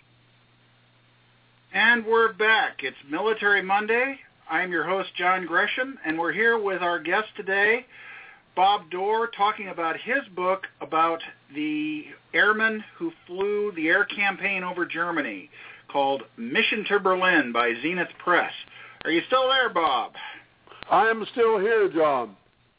And we're back. It's Military Monday. I'm your host, John Gresham, and we're here with our guest today, Bob Doerr, talking about his book about the airmen who flew the air campaign over Germany, called Mission to Berlin by Zenith Press. Are you still there, Bob? I am still here, John.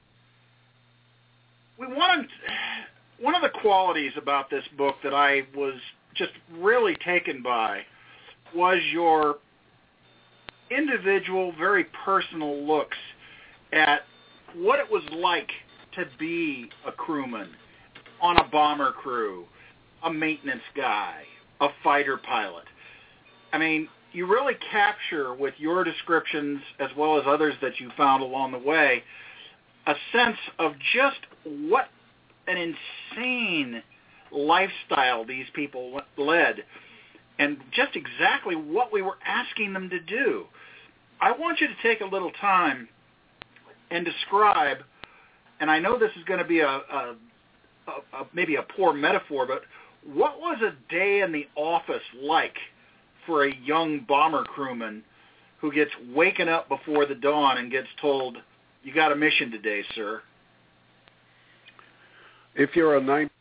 We wanted, one of the qualities about this book that I was just really taken by was your individual, very personal looks at what it was like to be a crewman on a bomber crew, a maintenance guy, a fighter pilot. I mean, you really capture with your descriptions, as well as others that you found along the way, a sense of just what an insane lifestyle these people led, and just exactly what we were asking them to do. I want you to take a little time and describe, and I know this is going to be a, a, a, a maybe a poor metaphor, but what was a day in the office like for a young bomber crewman who gets waken up before the dawn and gets told, "You got a mission today, sir"? If you're a nine.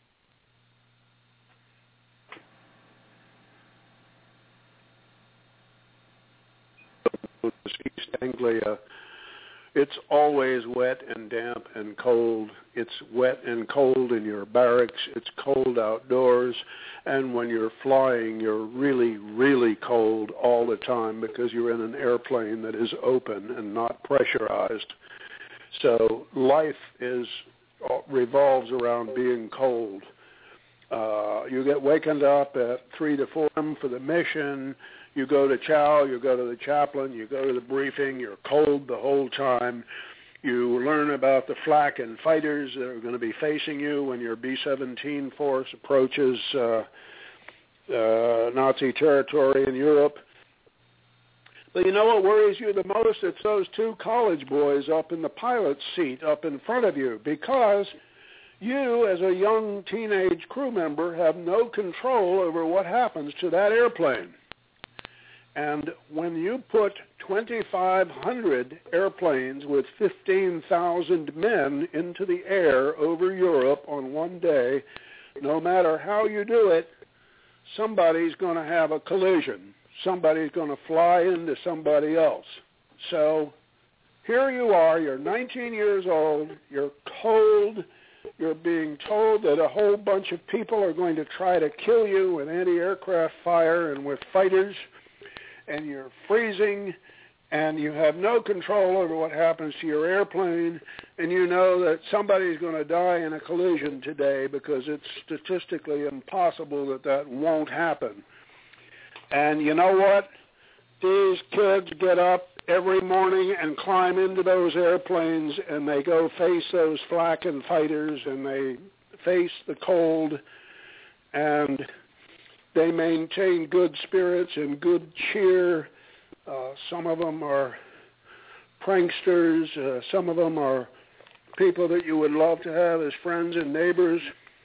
East Anglia, it's always wet and damp and cold. It's wet and cold in your barracks. It's cold outdoors. And when you're flying, you're really, really cold all the time because you're in an airplane that is open and not pressurized. So life is revolves around being cold. Uh, you get wakened up at three to four for the mission. You go to chow, you go to the chaplain, you go to the briefing, you're cold the whole time. You learn about the flak and fighters that are going to be facing you when your B seventeen force approaches uh, uh, Nazi territory in Europe. But you know what worries you the most? It's those two college boys up in the pilot's seat up in front of you, because you, as a young teenage crew member, have no control over what happens to that airplane. And when you put twenty-five hundred airplanes with fifteen thousand men into the air over Europe on one day, no matter how you do it, somebody's going to have a collision. Somebody's going to fly into somebody else. So here you are, you're nineteen years old, you're cold, you're being told that a whole bunch of people are going to try to kill you with anti-aircraft fire and with fighters, and you're freezing, and you have no control over what happens to your airplane, and you know that somebody's going to die in a collision today because it's statistically impossible that that won't happen. And you know what? These kids get up every morning and climb into those airplanes, and they go face those flak and fighters, and they face the cold, and they maintain good spirits and good cheer. Uh, some of them are pranksters. Uh, some of them are people that you would love to have as friends and neighbors.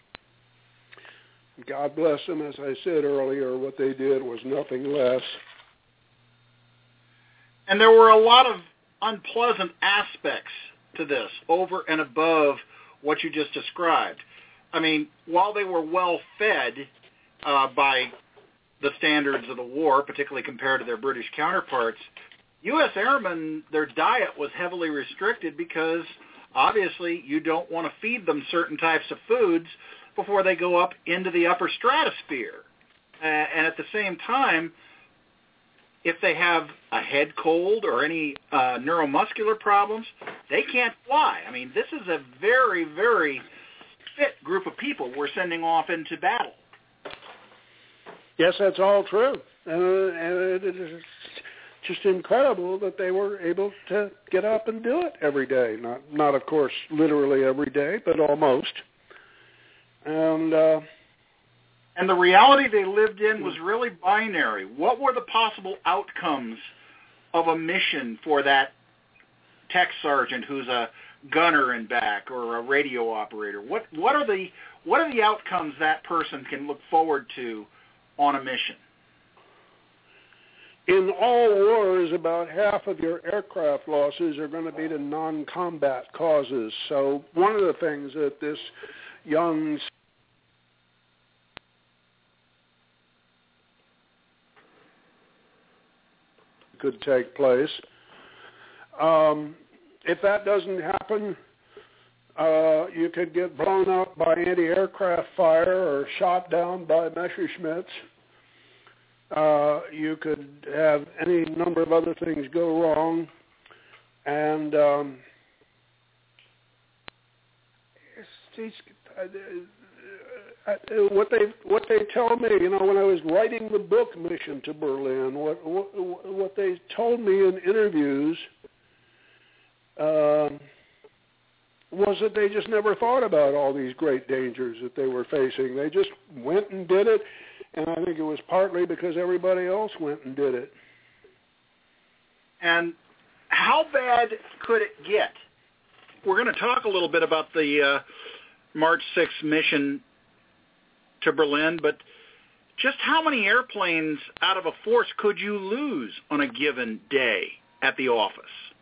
God bless them. As I said earlier, what they did was nothing less. And there were a lot of unpleasant aspects to this over and above what you just described. I mean, while they were well fed uh, by the standards of the war, particularly compared to their British counterparts, U S airmen, their diet was heavily restricted because obviously you don't want to feed them certain types of foods before they go up into the upper stratosphere. Uh, and at the same time, if they have a head cold or any uh, neuromuscular problems, they can't fly. I mean, this is a very, very fit group of people we're sending off into battle. Yes, that's all true. Uh, and it is just incredible that they were able to get up and do it every day. Not, not of course, literally every day, but almost. And uh, and the reality they lived in was really binary. What were the possible outcomes of a mission for that tech sergeant who's a gunner in back or a radio operator? What what are the what are the outcomes that person can look forward to on a mission? In all wars, about half of your aircraft losses are going to be to non-combat causes. So one of the things that this young could take place. Um, if that doesn't happen, uh, you could get blown up by anti-aircraft fire or shot down by Messerschmitts. Uh, you could have any number of other things go wrong. And um, these, uh, uh, what they what they tell me, you know, when I was writing the book Mission to Berlin, what what, what they told me in interviews um, was that they just never thought about all these great dangers that they were facing. They just went and did it, and I think it was partly because everybody else went and did it. And how bad could it get? We're going to talk a little bit about the uh, March sixth mission to Berlin, but just how many airplanes out of a force could you lose on a given day at the office?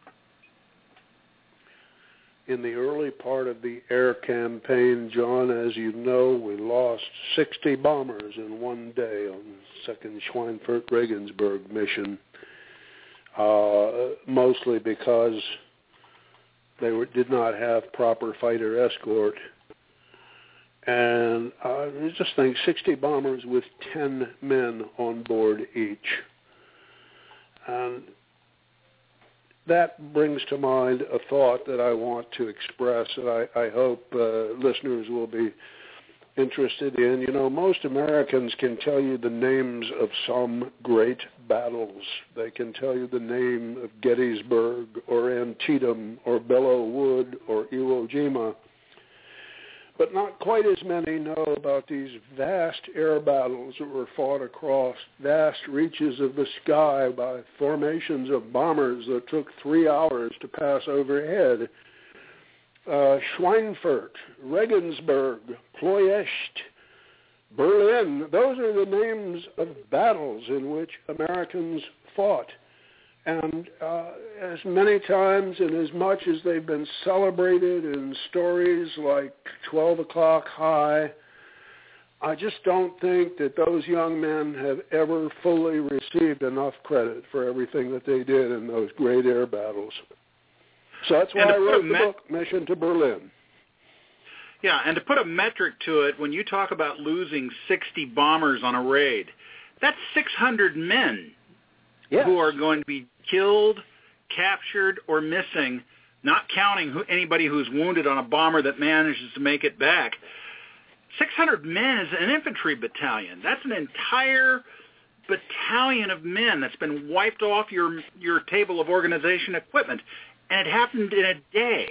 In the early part of the air campaign, John, as you know, we lost sixty bombers in one day on the second Schweinfurt-Regensburg mission, uh, mostly because they were, did not have proper fighter escort. And uh, just think, sixty bombers with ten men on board each. And that brings to mind a thought that I want to express, and I, I hope uh, listeners will be interested in. You know, most Americans can tell you the names of some great battles. They can tell you the name of Gettysburg or Antietam or Belleau Wood or Iwo Jima. But not quite as many know about these vast air battles that were fought across vast reaches of the sky by formations of bombers that took three hours to pass overhead. uh, Schweinfurt, Regensburg, Ploiești, Berlin. Those are the names of battles in which Americans fought. And uh, as many times and as much as they've been celebrated in stories like twelve o'clock High, I just don't think that those young men have ever fully received enough credit for everything that they did in those great air battles. So that's why I wrote the met- book, Mission to Berlin. Yeah, and to put a metric to it, when you talk about losing sixty bombers on a raid, that's six hundred men yes. who are going to be killed, captured, or missing, not counting who, anybody who's wounded on a bomber that manages to make it back. six hundred men is an infantry battalion. That's an entire battalion of men that's been wiped off your your table of organization equipment, and it happened in a day.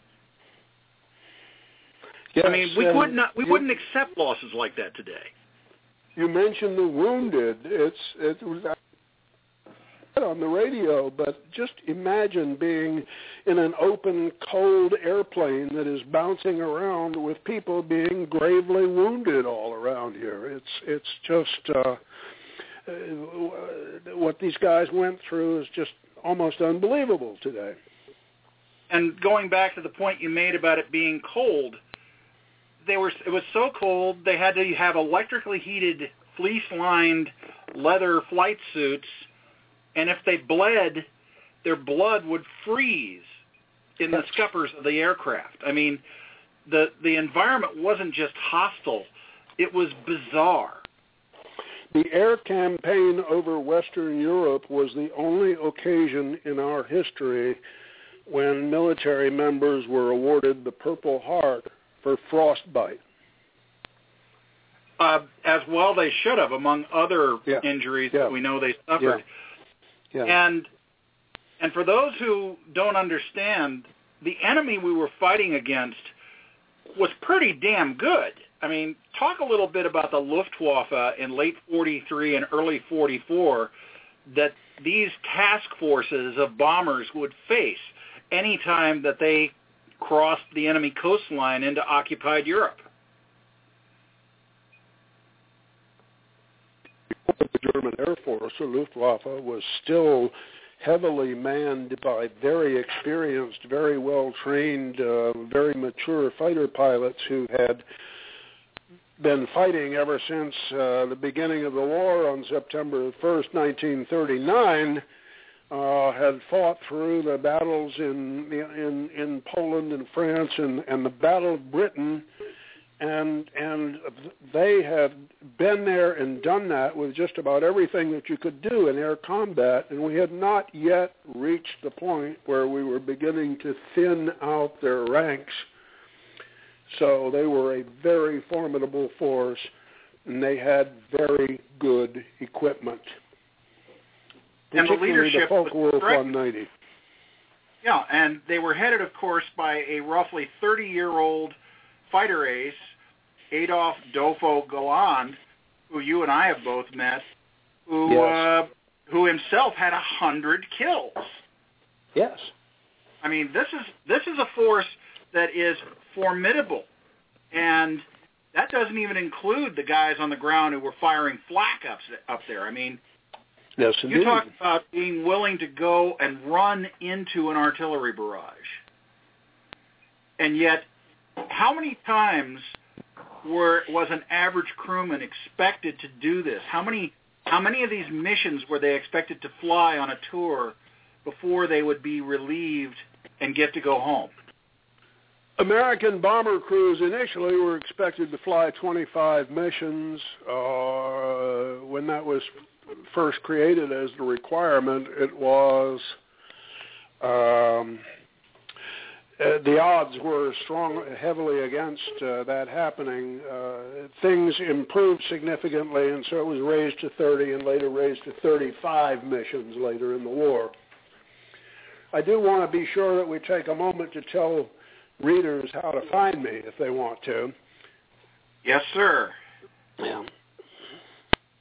Yes, I mean, we would not we you, wouldn't accept losses like that today. You mentioned the wounded. It's it was on the radio, but just imagine being in an open, cold airplane that is bouncing around with people being gravely wounded all around here. It's it's just uh, what these guys went through is just almost unbelievable today. And going back to the point you made about it being cold, they were it was so cold they had to have electrically heated, fleece-lined leather flight suits. And if they bled, their blood would freeze in the scuppers of the aircraft. I mean, the the environment wasn't just hostile, it was bizarre. The air campaign over Western Europe was the only occasion in our history when military members were awarded the Purple Heart for frostbite. Uh, as well they should have, among other yeah. injuries yeah. that we know they suffered. Yeah. Yeah. And and for those who don't understand, the enemy we were fighting against was pretty damn good. I mean, talk a little bit about the Luftwaffe in late forty-three and early forty-four that these task forces of bombers would face any time that they crossed the enemy coastline into occupied Europe. The German Air Force, the Luftwaffe, was still heavily manned by very experienced, very well-trained, uh, very mature fighter pilots who had been fighting ever since uh, the beginning of the war on September first, nineteen thirty-nine, uh, had fought through the battles in in, in Poland and France and, and the Battle of Britain. And and they had been there and done that with just about everything that you could do in air combat, and we had not yet reached the point where we were beginning to thin out their ranks. So they were a very formidable force, and they had very good equipment. And the leadership the Focke-Wulf one ninety. Yeah, and they were headed, of course, by a roughly thirty-year-old fighter ace, Adolf Dofo Galland, who you and I have both met, who yes. uh, who himself had a hundred kills. Yes. I mean, this is this is a force that is formidable, and that doesn't even include the guys on the ground who were firing flak up up there. I mean, yes, you indeed. talk about being willing to go and run into an artillery barrage, and yet, how many times were was an average crewman expected to do this? How many how many of these missions were they expected to fly on a tour before they would be relieved and get to go home? American bomber crews initially were expected to fly twenty-five missions. Uh, when that was first created as the requirement, it was um, uh, the odds were strong, heavily against uh, that happening. Uh, things improved significantly, and so it was raised to thirty and later raised to thirty-five missions later in the war. I do want to be sure that we take a moment to tell readers how to find me if they want to. Yes, sir. Yeah.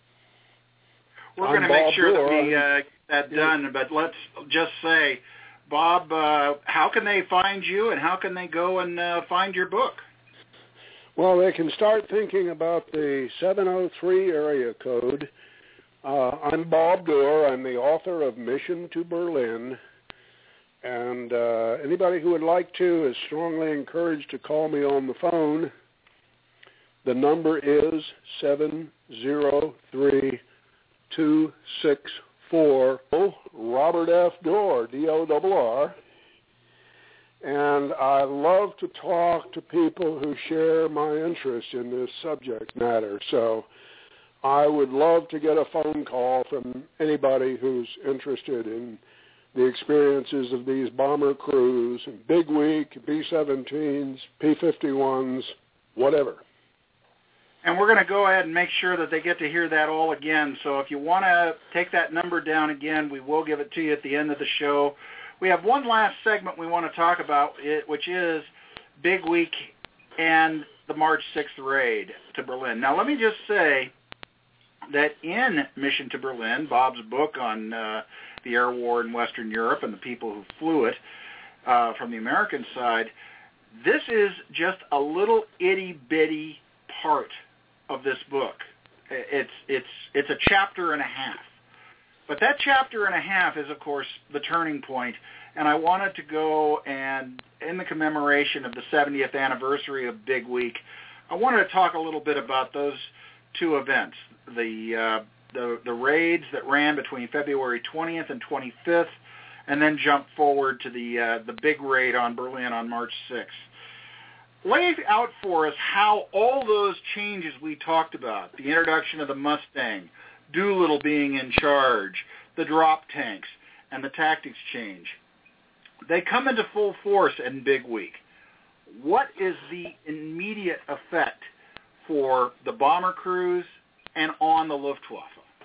We're going to make sure that we uh, get that done, but let's just say Bob, uh, how can they find you, and how can they go and uh, find your book? Well, they can start thinking about the seven oh three area code. Uh, I'm Bob Doerr. I'm the author of Mission to Berlin. And uh, anybody who would like to is strongly encouraged to call me on the phone. The number is seven oh three, two six four, Robert F. Doerr, D O R R. And I love to talk to people who share my interest in this subject matter. So I would love to get a phone call from anybody who's interested in the experiences of these bomber crews, Big Week, B seventeens, P fifty-ones, whatever. And we're going to go ahead and make sure that they get to hear that all again. So if you want to take that number down again, we will give it to you at the end of the show. We have one last segment we want to talk about, which is Big Week and the March sixth raid to Berlin. Now, let me just say that in Mission to Berlin, Bob's book on uh, the air war in Western Europe and the people who flew it uh, from the American side, this is just a little itty-bitty part of this book. It's it's it's a chapter and a half. But that chapter and a half is, of course, the turning point, and I wanted to go and, in the commemoration of the seventieth anniversary of Big Week, I wanted to talk a little bit about those two events, the uh, the, the raids that ran between February twentieth and twenty-fifth, and then jump forward to the uh, the big raid on Berlin on March sixth. Lay out for us how all those changes we talked about, the introduction of the Mustang, Doolittle being in charge, the drop tanks, and the tactics change, they come into full force in Big Week. What is the immediate effect for the bomber crews and on the Luftwaffe?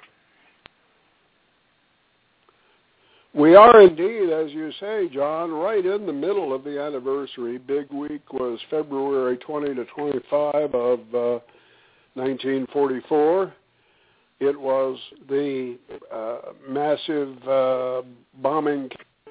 We are indeed, as you say, John, right in the middle of the anniversary. Big Week was February twentieth to twenty-fifth of uh, nineteen forty-four. It was the uh, massive uh, bombing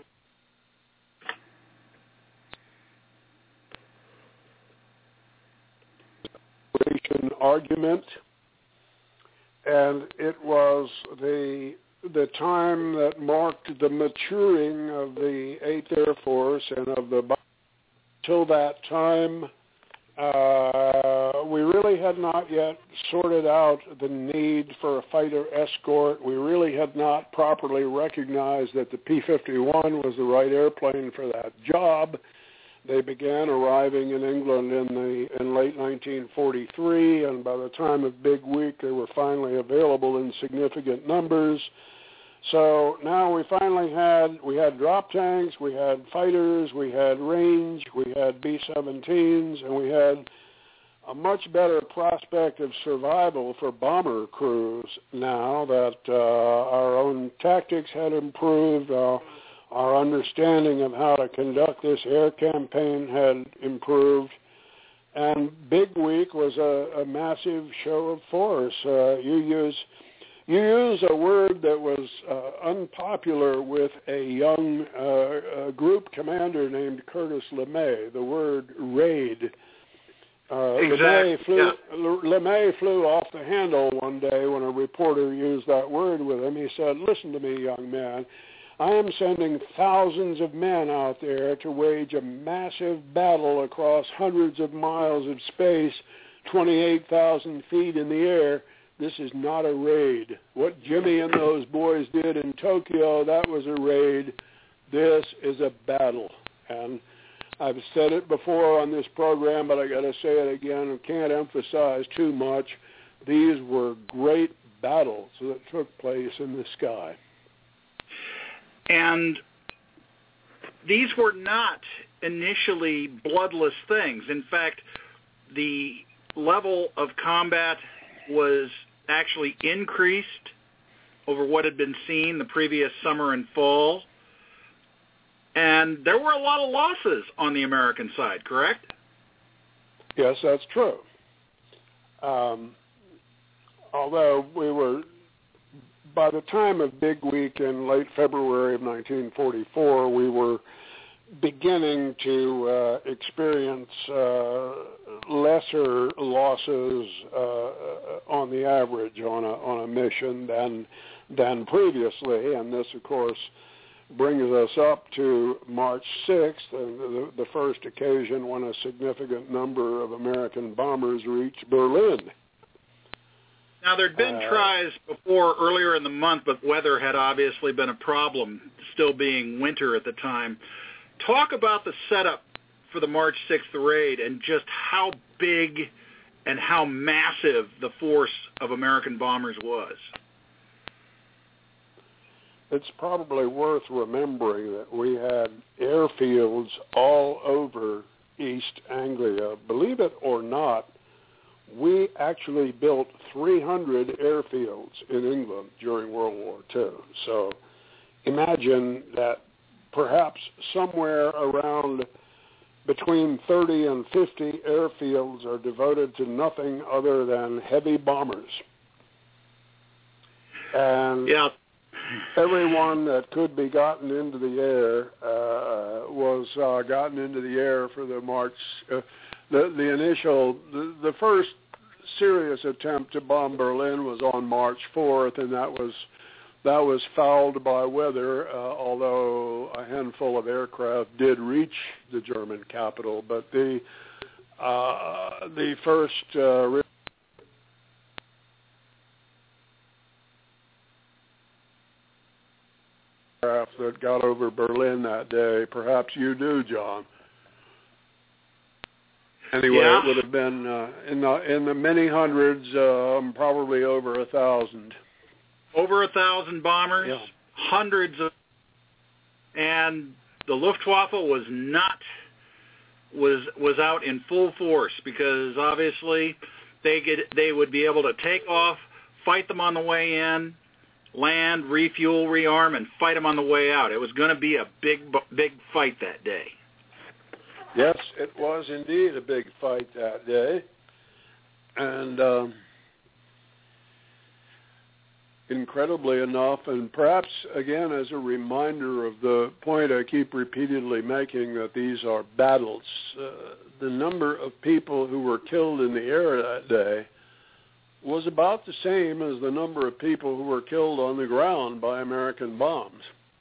argument, and it was the the time that marked the maturing of the eighth Air Force and of the. Till that time, uh, we really had not yet sorted out the need for a fighter escort. We really had not properly recognized that the P fifty-one was the right airplane for that job. They began arriving in England in the in late nineteen forty-three, and by the time of Big Week, they were finally available in significant numbers. So now we finally had, we had drop tanks, we had fighters, we had range, we had B seventeens, and we had a much better prospect of survival for bomber crews now that uh, our own tactics had improved, uh, our understanding of how to conduct this air campaign had improved, and Big Week was a, a massive show of force. Uh, you use you use a word that was uh, unpopular with a young uh, a group commander named Curtis LeMay, the word raid. Uh, exactly. LeMay flew, yeah. LeMay flew off the handle one day when a reporter used that word with him. He said, "Listen to me, young man. I am sending thousands of men out there to wage a massive battle across hundreds of miles of space, twenty-eight thousand feet in the air. This is not a raid. What Jimmy and those boys did in Tokyo, that was a raid. This is a battle." And I've said it before on this program, but I got to say it again. I can't emphasize too much. These were great battles that took place in the sky. And these were not initially bloodless things. In fact, the level of combat was actually increased over what had been seen the previous summer and fall. And there were a lot of losses on the American side, correct? Yes, that's true. Um, although we were by the time of Big Week in late February of nineteen forty-four, we were beginning to uh, experience uh, lesser losses uh, on the average on a on a mission than than previously, and this, of course, brings us up to March sixth, the, the first occasion when a significant number of American bombers reached Berlin. Now, there'd been uh, tries before earlier in the month, but weather had obviously been a problem, still being winter at the time. Talk about the setup for the March sixth raid and just how big and how massive the force of American bombers was. It's probably worth remembering that we had airfields all over East Anglia. Believe it or not, we actually built three hundred airfields in England during World War Two. So imagine that perhaps somewhere around between thirty and fifty airfields are devoted to nothing other than heavy bombers. And yeah. everyone that could be gotten into the air uh, was uh, gotten into the air for the March. Uh, the, the initial, the, the first serious attempt to bomb Berlin was on March fourth, and that was that was fouled by weather. Uh, although a handful of aircraft did reach the German capital, but the uh, the first. Uh, that got over Berlin that day. Perhaps you do, John. Anyway, yeah. It would have been uh, in the in the many hundreds, um, probably over a thousand. Over a thousand bombers, yeah. hundreds of, and the Luftwaffe was not was was out in full force because obviously they get they would be able to take off, fight them on the way in, land, refuel, rearm, and fight them on the way out. It was going to be a big, big fight that day. Yes, it was indeed a big fight that day. And um, incredibly enough, and perhaps, again, as a reminder of the point I keep repeatedly making that these are battles, uh, the number of people who were killed in the air that day was about the same as the number of people who were killed on the ground by American bombs.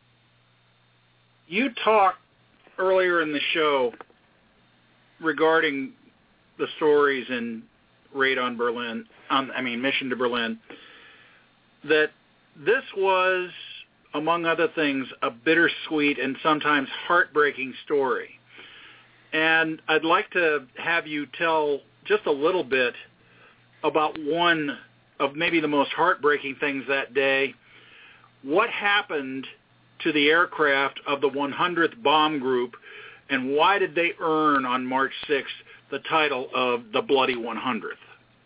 You talked earlier in the show regarding the stories in Raid on Berlin, on, I mean, Mission to Berlin, that this was, among other things, a bittersweet and sometimes heartbreaking story. And I'd like to have you tell just a little bit about one of maybe the most heartbreaking things that day. What happened to the aircraft of the one hundredth Bomb Group, and why did they earn on March sixth the title of the Bloody one hundredth?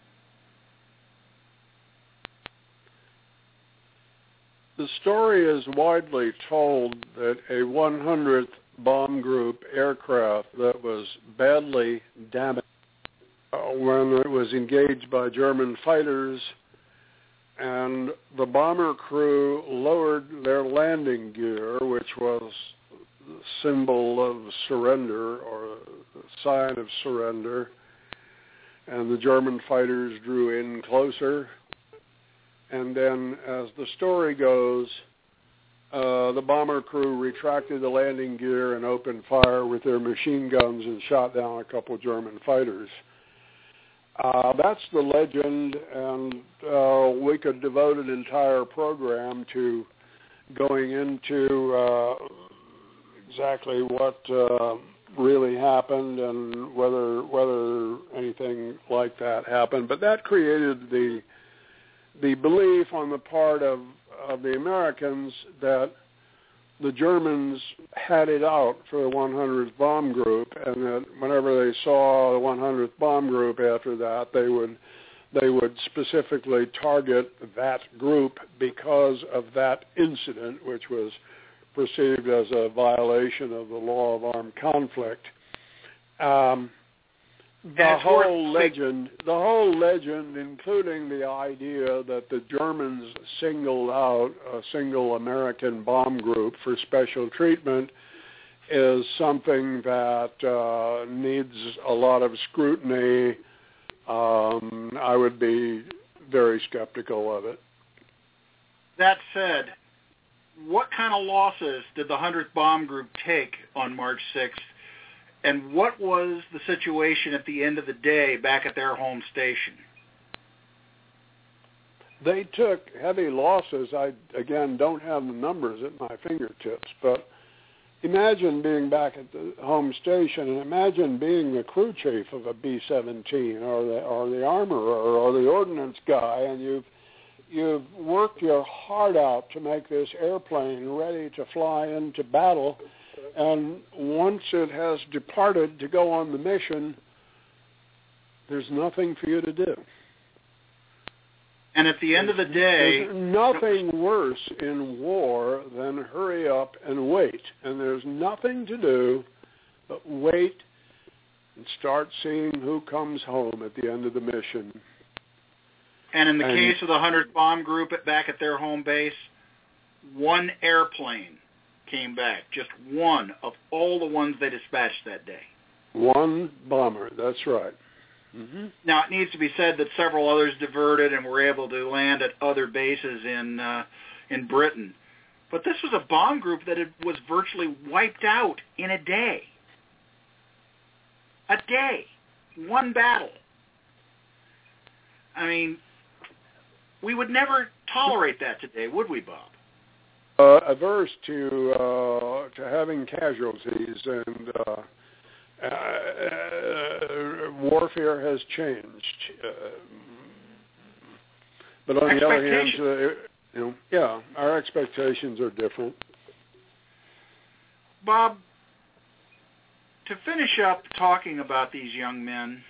The story is widely told that a one hundredth Bomb Group aircraft that was badly damaged when it was engaged by German fighters, and the bomber crew lowered their landing gear, which was the symbol of surrender or the sign of surrender, and the German fighters drew in closer. And then, as the story goes, uh, the bomber crew retracted the landing gear and opened fire with their machine guns and shot down a couple German fighters. Uh, that's the legend, and uh, we could devote an entire program to going into uh, exactly what uh, really happened and whether whether anything like that happened. But that created the the belief on the part of, of the Americans that the Germans had it out for the one hundredth Bomb Group, and that whenever they saw the one hundredth Bomb Group after that, they would they would specifically target that group because of that incident, which was perceived as a violation of the law of armed conflict. Um, the whole legend, the whole legend, including the idea that the Germans singled out a single American bomb group for special treatment, is something that uh, needs a lot of scrutiny. Um, I would be very skeptical of it. That said, what kind of losses did the hundredth Bomb Group take on March sixth, and what was the situation at the end of the day back at their home station? They took heavy losses. I, again, don't have the numbers at my fingertips, but imagine being back at the home station, and imagine being the crew chief of a B seventeen or the, or the armorer or the ordnance guy, and you've You've worked your heart out to make this airplane ready to fly into battle, and once it has departed to go on the mission, there's nothing for you to do. And at the end of the day... There's nothing worse in war than hurry up and wait. And there's nothing to do but wait and start seeing who comes home at the end of the mission. And in the and, case of the hundredth Bomb Group at, back at their home base, one airplane came back, just one of all the ones they dispatched that day. One bomber, that's right. Mm-hmm. Now, it needs to be said that several others diverted and were able to land at other bases in uh, in Britain. But this was a bomb group that had, was virtually wiped out in a day. A day. One battle. I mean... we would never tolerate that today, would we, Bob? Uh, averse to uh, to having casualties, and uh, uh, warfare has changed. Uh, but on the other hand, uh, you know, yeah, our expectations are different. Bob, to finish up talking about these young men,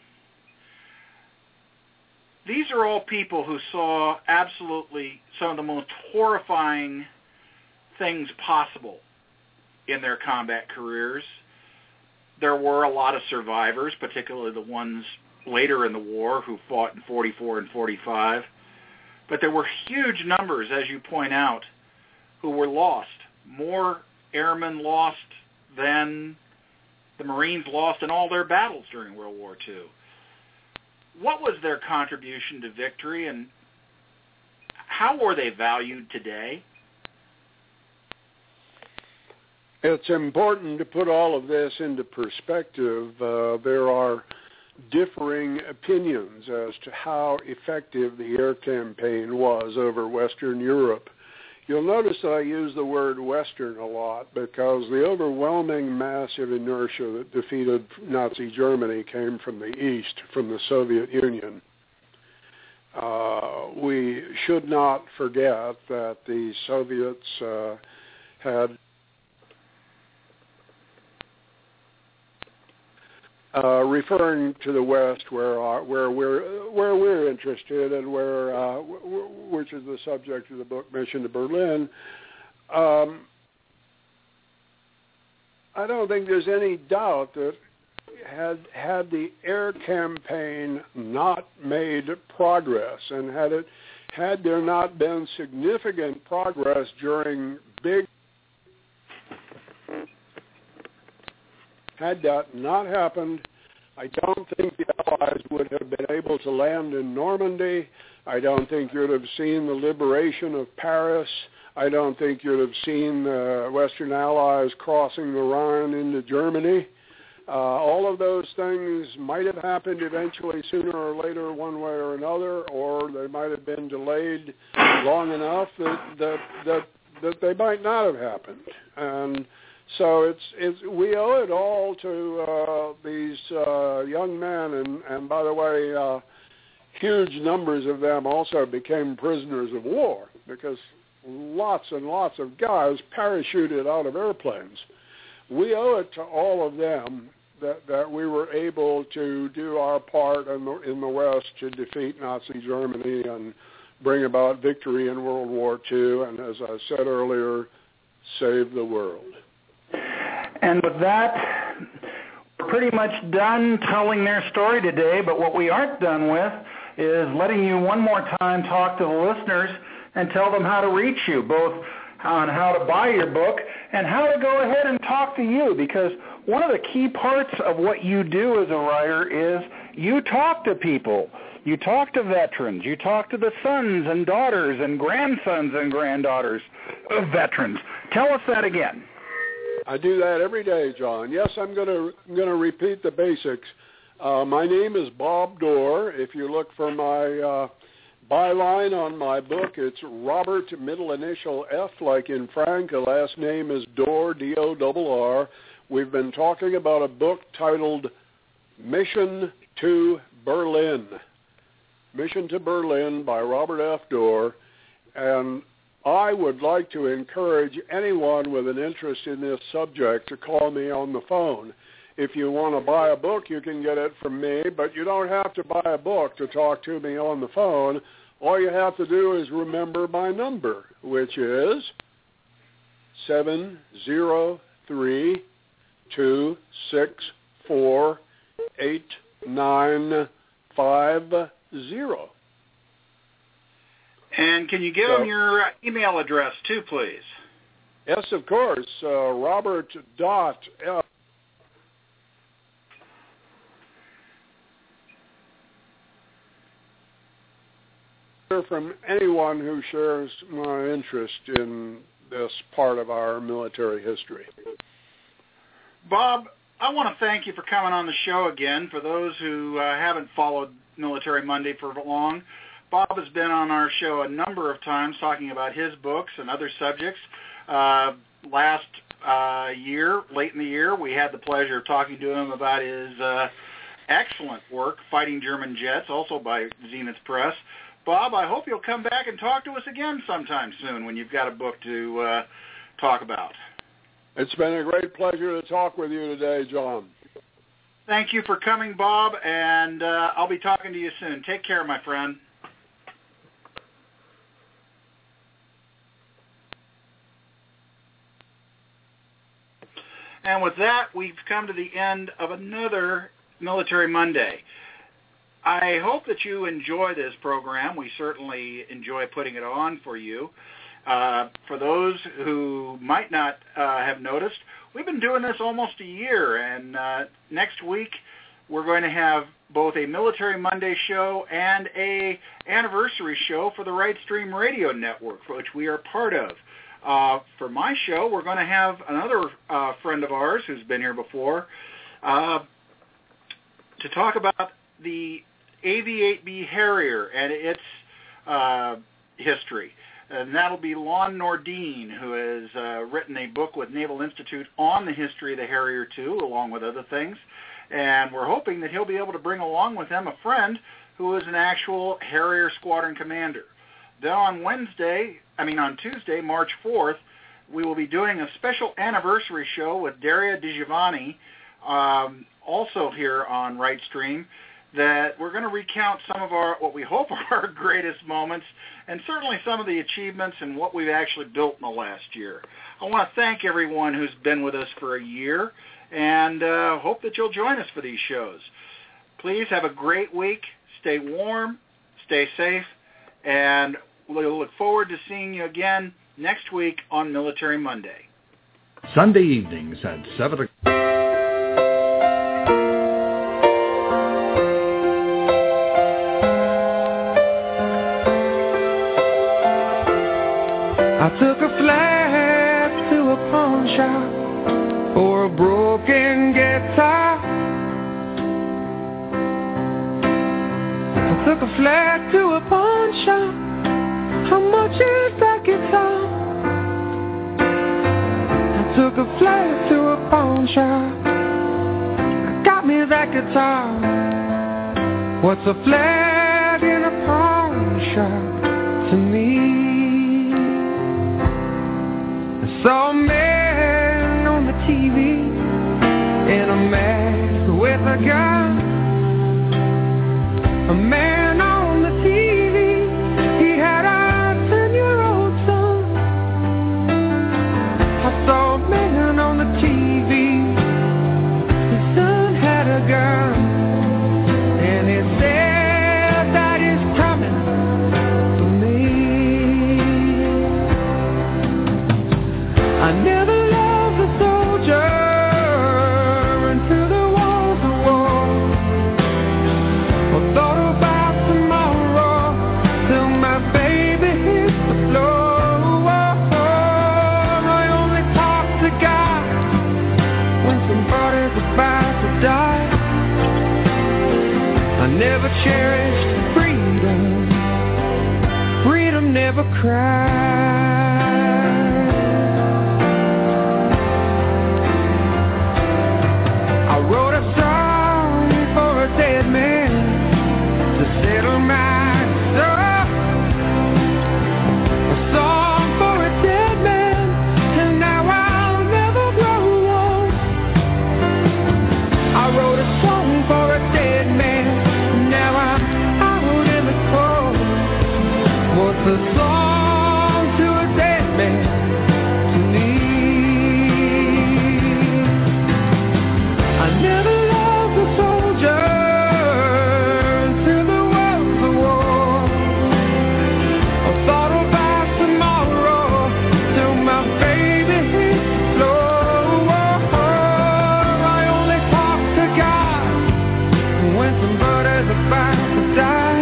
these are all people who saw absolutely some of the most horrifying things possible in their combat careers. There were a lot of survivors, particularly the ones later in the war who fought in forty-four and forty-five. But there were huge numbers, as you point out, who were lost. More airmen lost than the Marines lost in all their battles during World War Two. What was their contribution to victory, and how were they valued today? It's important to put all of this into perspective. Uh, there are differing opinions as to how effective the air campaign was over Western Europe. You'll notice that I use the word Western a lot because the overwhelming massive inertia that defeated Nazi Germany came from the East, from the Soviet Union. Uh, we should not forget that the Soviets uh, had Uh, referring to the West, where uh, where we're where we're interested, and where uh, w- w- which is the subject of the book Mission to Berlin. Um, I don't think there's any doubt that had had the air campaign not made progress, and had it had there not been significant progress during big Had that not happened, I don't think the Allies would have been able to land in Normandy. I don't think you'd have seen the liberation of Paris. I don't think you'd have seen the Western Allies crossing the Rhine into Germany. Uh, all of those things might have happened eventually sooner or later one way or another, or they might have been delayed long enough that, that, that, that they might not have happened. And So it's it's we owe it all to uh, these uh, young men, and, and by the way, uh, huge numbers of them also became prisoners of war because lots and lots of guys parachuted out of airplanes. We owe it to all of them that, that we were able to do our part in the, in the West to defeat Nazi Germany and bring about victory in World War Two, and as I said earlier, save the world. And with that, we're pretty much done telling their story today, but what we aren't done with is letting you one more time talk to the listeners and tell them how to reach you, both on how to buy your book and how to go ahead and talk to you, because one of the key parts of what you do as a writer is you talk to people. You talk to veterans. You talk to the sons and daughters and grandsons and granddaughters of veterans. Tell us that again. I do that every day, John. Yes, I'm going to I'm going to repeat the basics. Uh, my name is Bob Doerr. If you look for my uh, byline on my book, it's Robert, middle initial F, like in Frank. The last name is Doerr, D O R R. We've been talking about a book titled Mission to Berlin. Mission to Berlin by Robert F. Doerr. And I would like to encourage anyone with an interest in this subject to call me on the phone. If you want to buy a book, you can get it from me, but you don't have to buy a book to talk to me on the phone. All you have to do is remember my number, which is seven zero three, two six four, eight nine five zero. And can you give so, them your uh, email address too, please? Yes, of course. Uh, Robert dot F. From anyone who shares my interest in this part of our military history. Bob, I want to thank you for coming on the show again. For those who uh, haven't followed Military Monday for long, Bob has been on our show a number of times talking about his books and other subjects. Uh, last uh, year, late in the year, we had the pleasure of talking to him about his uh, excellent work, Fighting German Jets, also by Zenith Press. Bob, I hope you'll come back and talk to us again sometime soon when you've got a book to uh, talk about. It's been a great pleasure to talk with you today, John. Thank you for coming, Bob, and uh, I'll be talking to you soon. Take care, my friend. And with that, we've come to the end of another Military Monday. I hope that you enjoy this program. We certainly enjoy putting it on for you. Uh, for those who might not uh, have noticed, we've been doing this almost a year, and uh, next week we're going to have both a Military Monday show and a anniversary show for the Right Stream Radio Network, which we are part of. Uh, for my show, we're going to have another uh, friend of ours who's been here before uh, to talk about the A V eight B Harrier and its uh, history. And that'll be Lon Nordine, who has uh, written a book with Naval Institute on the history of the Harrier two, along with other things. And we're hoping that he'll be able to bring along with him a friend who is an actual Harrier squadron commander. Then on Wednesday, I mean on Tuesday, March fourth, we will be doing a special anniversary show with Daria DiGiovanni, um, also here on Right Stream, that we're going to recount some of our, what we hope are our greatest moments, and certainly some of the achievements and what we've actually built in the last year. I want to thank everyone who's been with us for a year, and uh, hope that you'll join us for these shows. Please have a great week. Stay warm, stay safe, and we'll look forward to seeing you again next week on Military Monday. Sunday evenings at seven o'clock. I took a flat to a pawn shop for a broken guitar. I took a flat to a pawn shop. How much is that guitar? I took a flat to a pawn shop. Got me that guitar. What's a flat in a pawn shop to me? I saw a man on the T V in a mask with a gun. A man on the T V, he had a ten-year-old son. I saw a man on the T V, his son I wrote a song for a dead man to settle my soul. A song for a dead man, and now I'll never grow old. I wrote a song for a dead man, now I'm out in the cold. What's a song to a dead man to me? I never loved a soldier till there was a war. I thought about tomorrow till my baby hit slow. I only talk to God when somebody's about to die.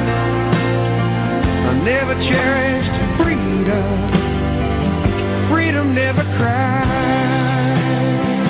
I never cherished freedom. Freedom never cried.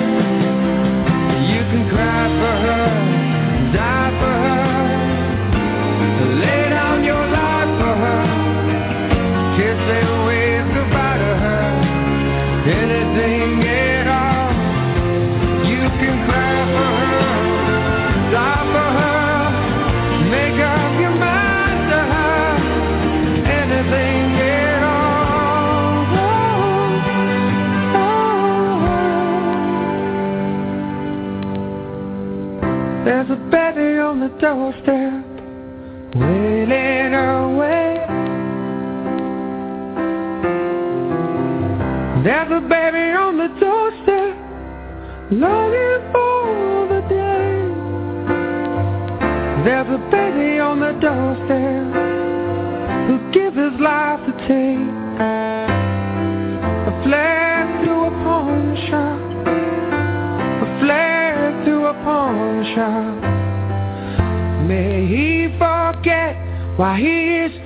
You can cry for her, die for her, lay down your life for her, kiss and wave goodbye to her, anything at all. You can cry for her, die for her, make up your mind to her, anything at all. Oh, oh. There's a baby on the doorstep, wailing away. There's a baby on the doorstep, longing for the day. There's a baby on the doorstep who'd give his life to take a flag to a pawn shop, a flag to a pawn shop. May he forget why he is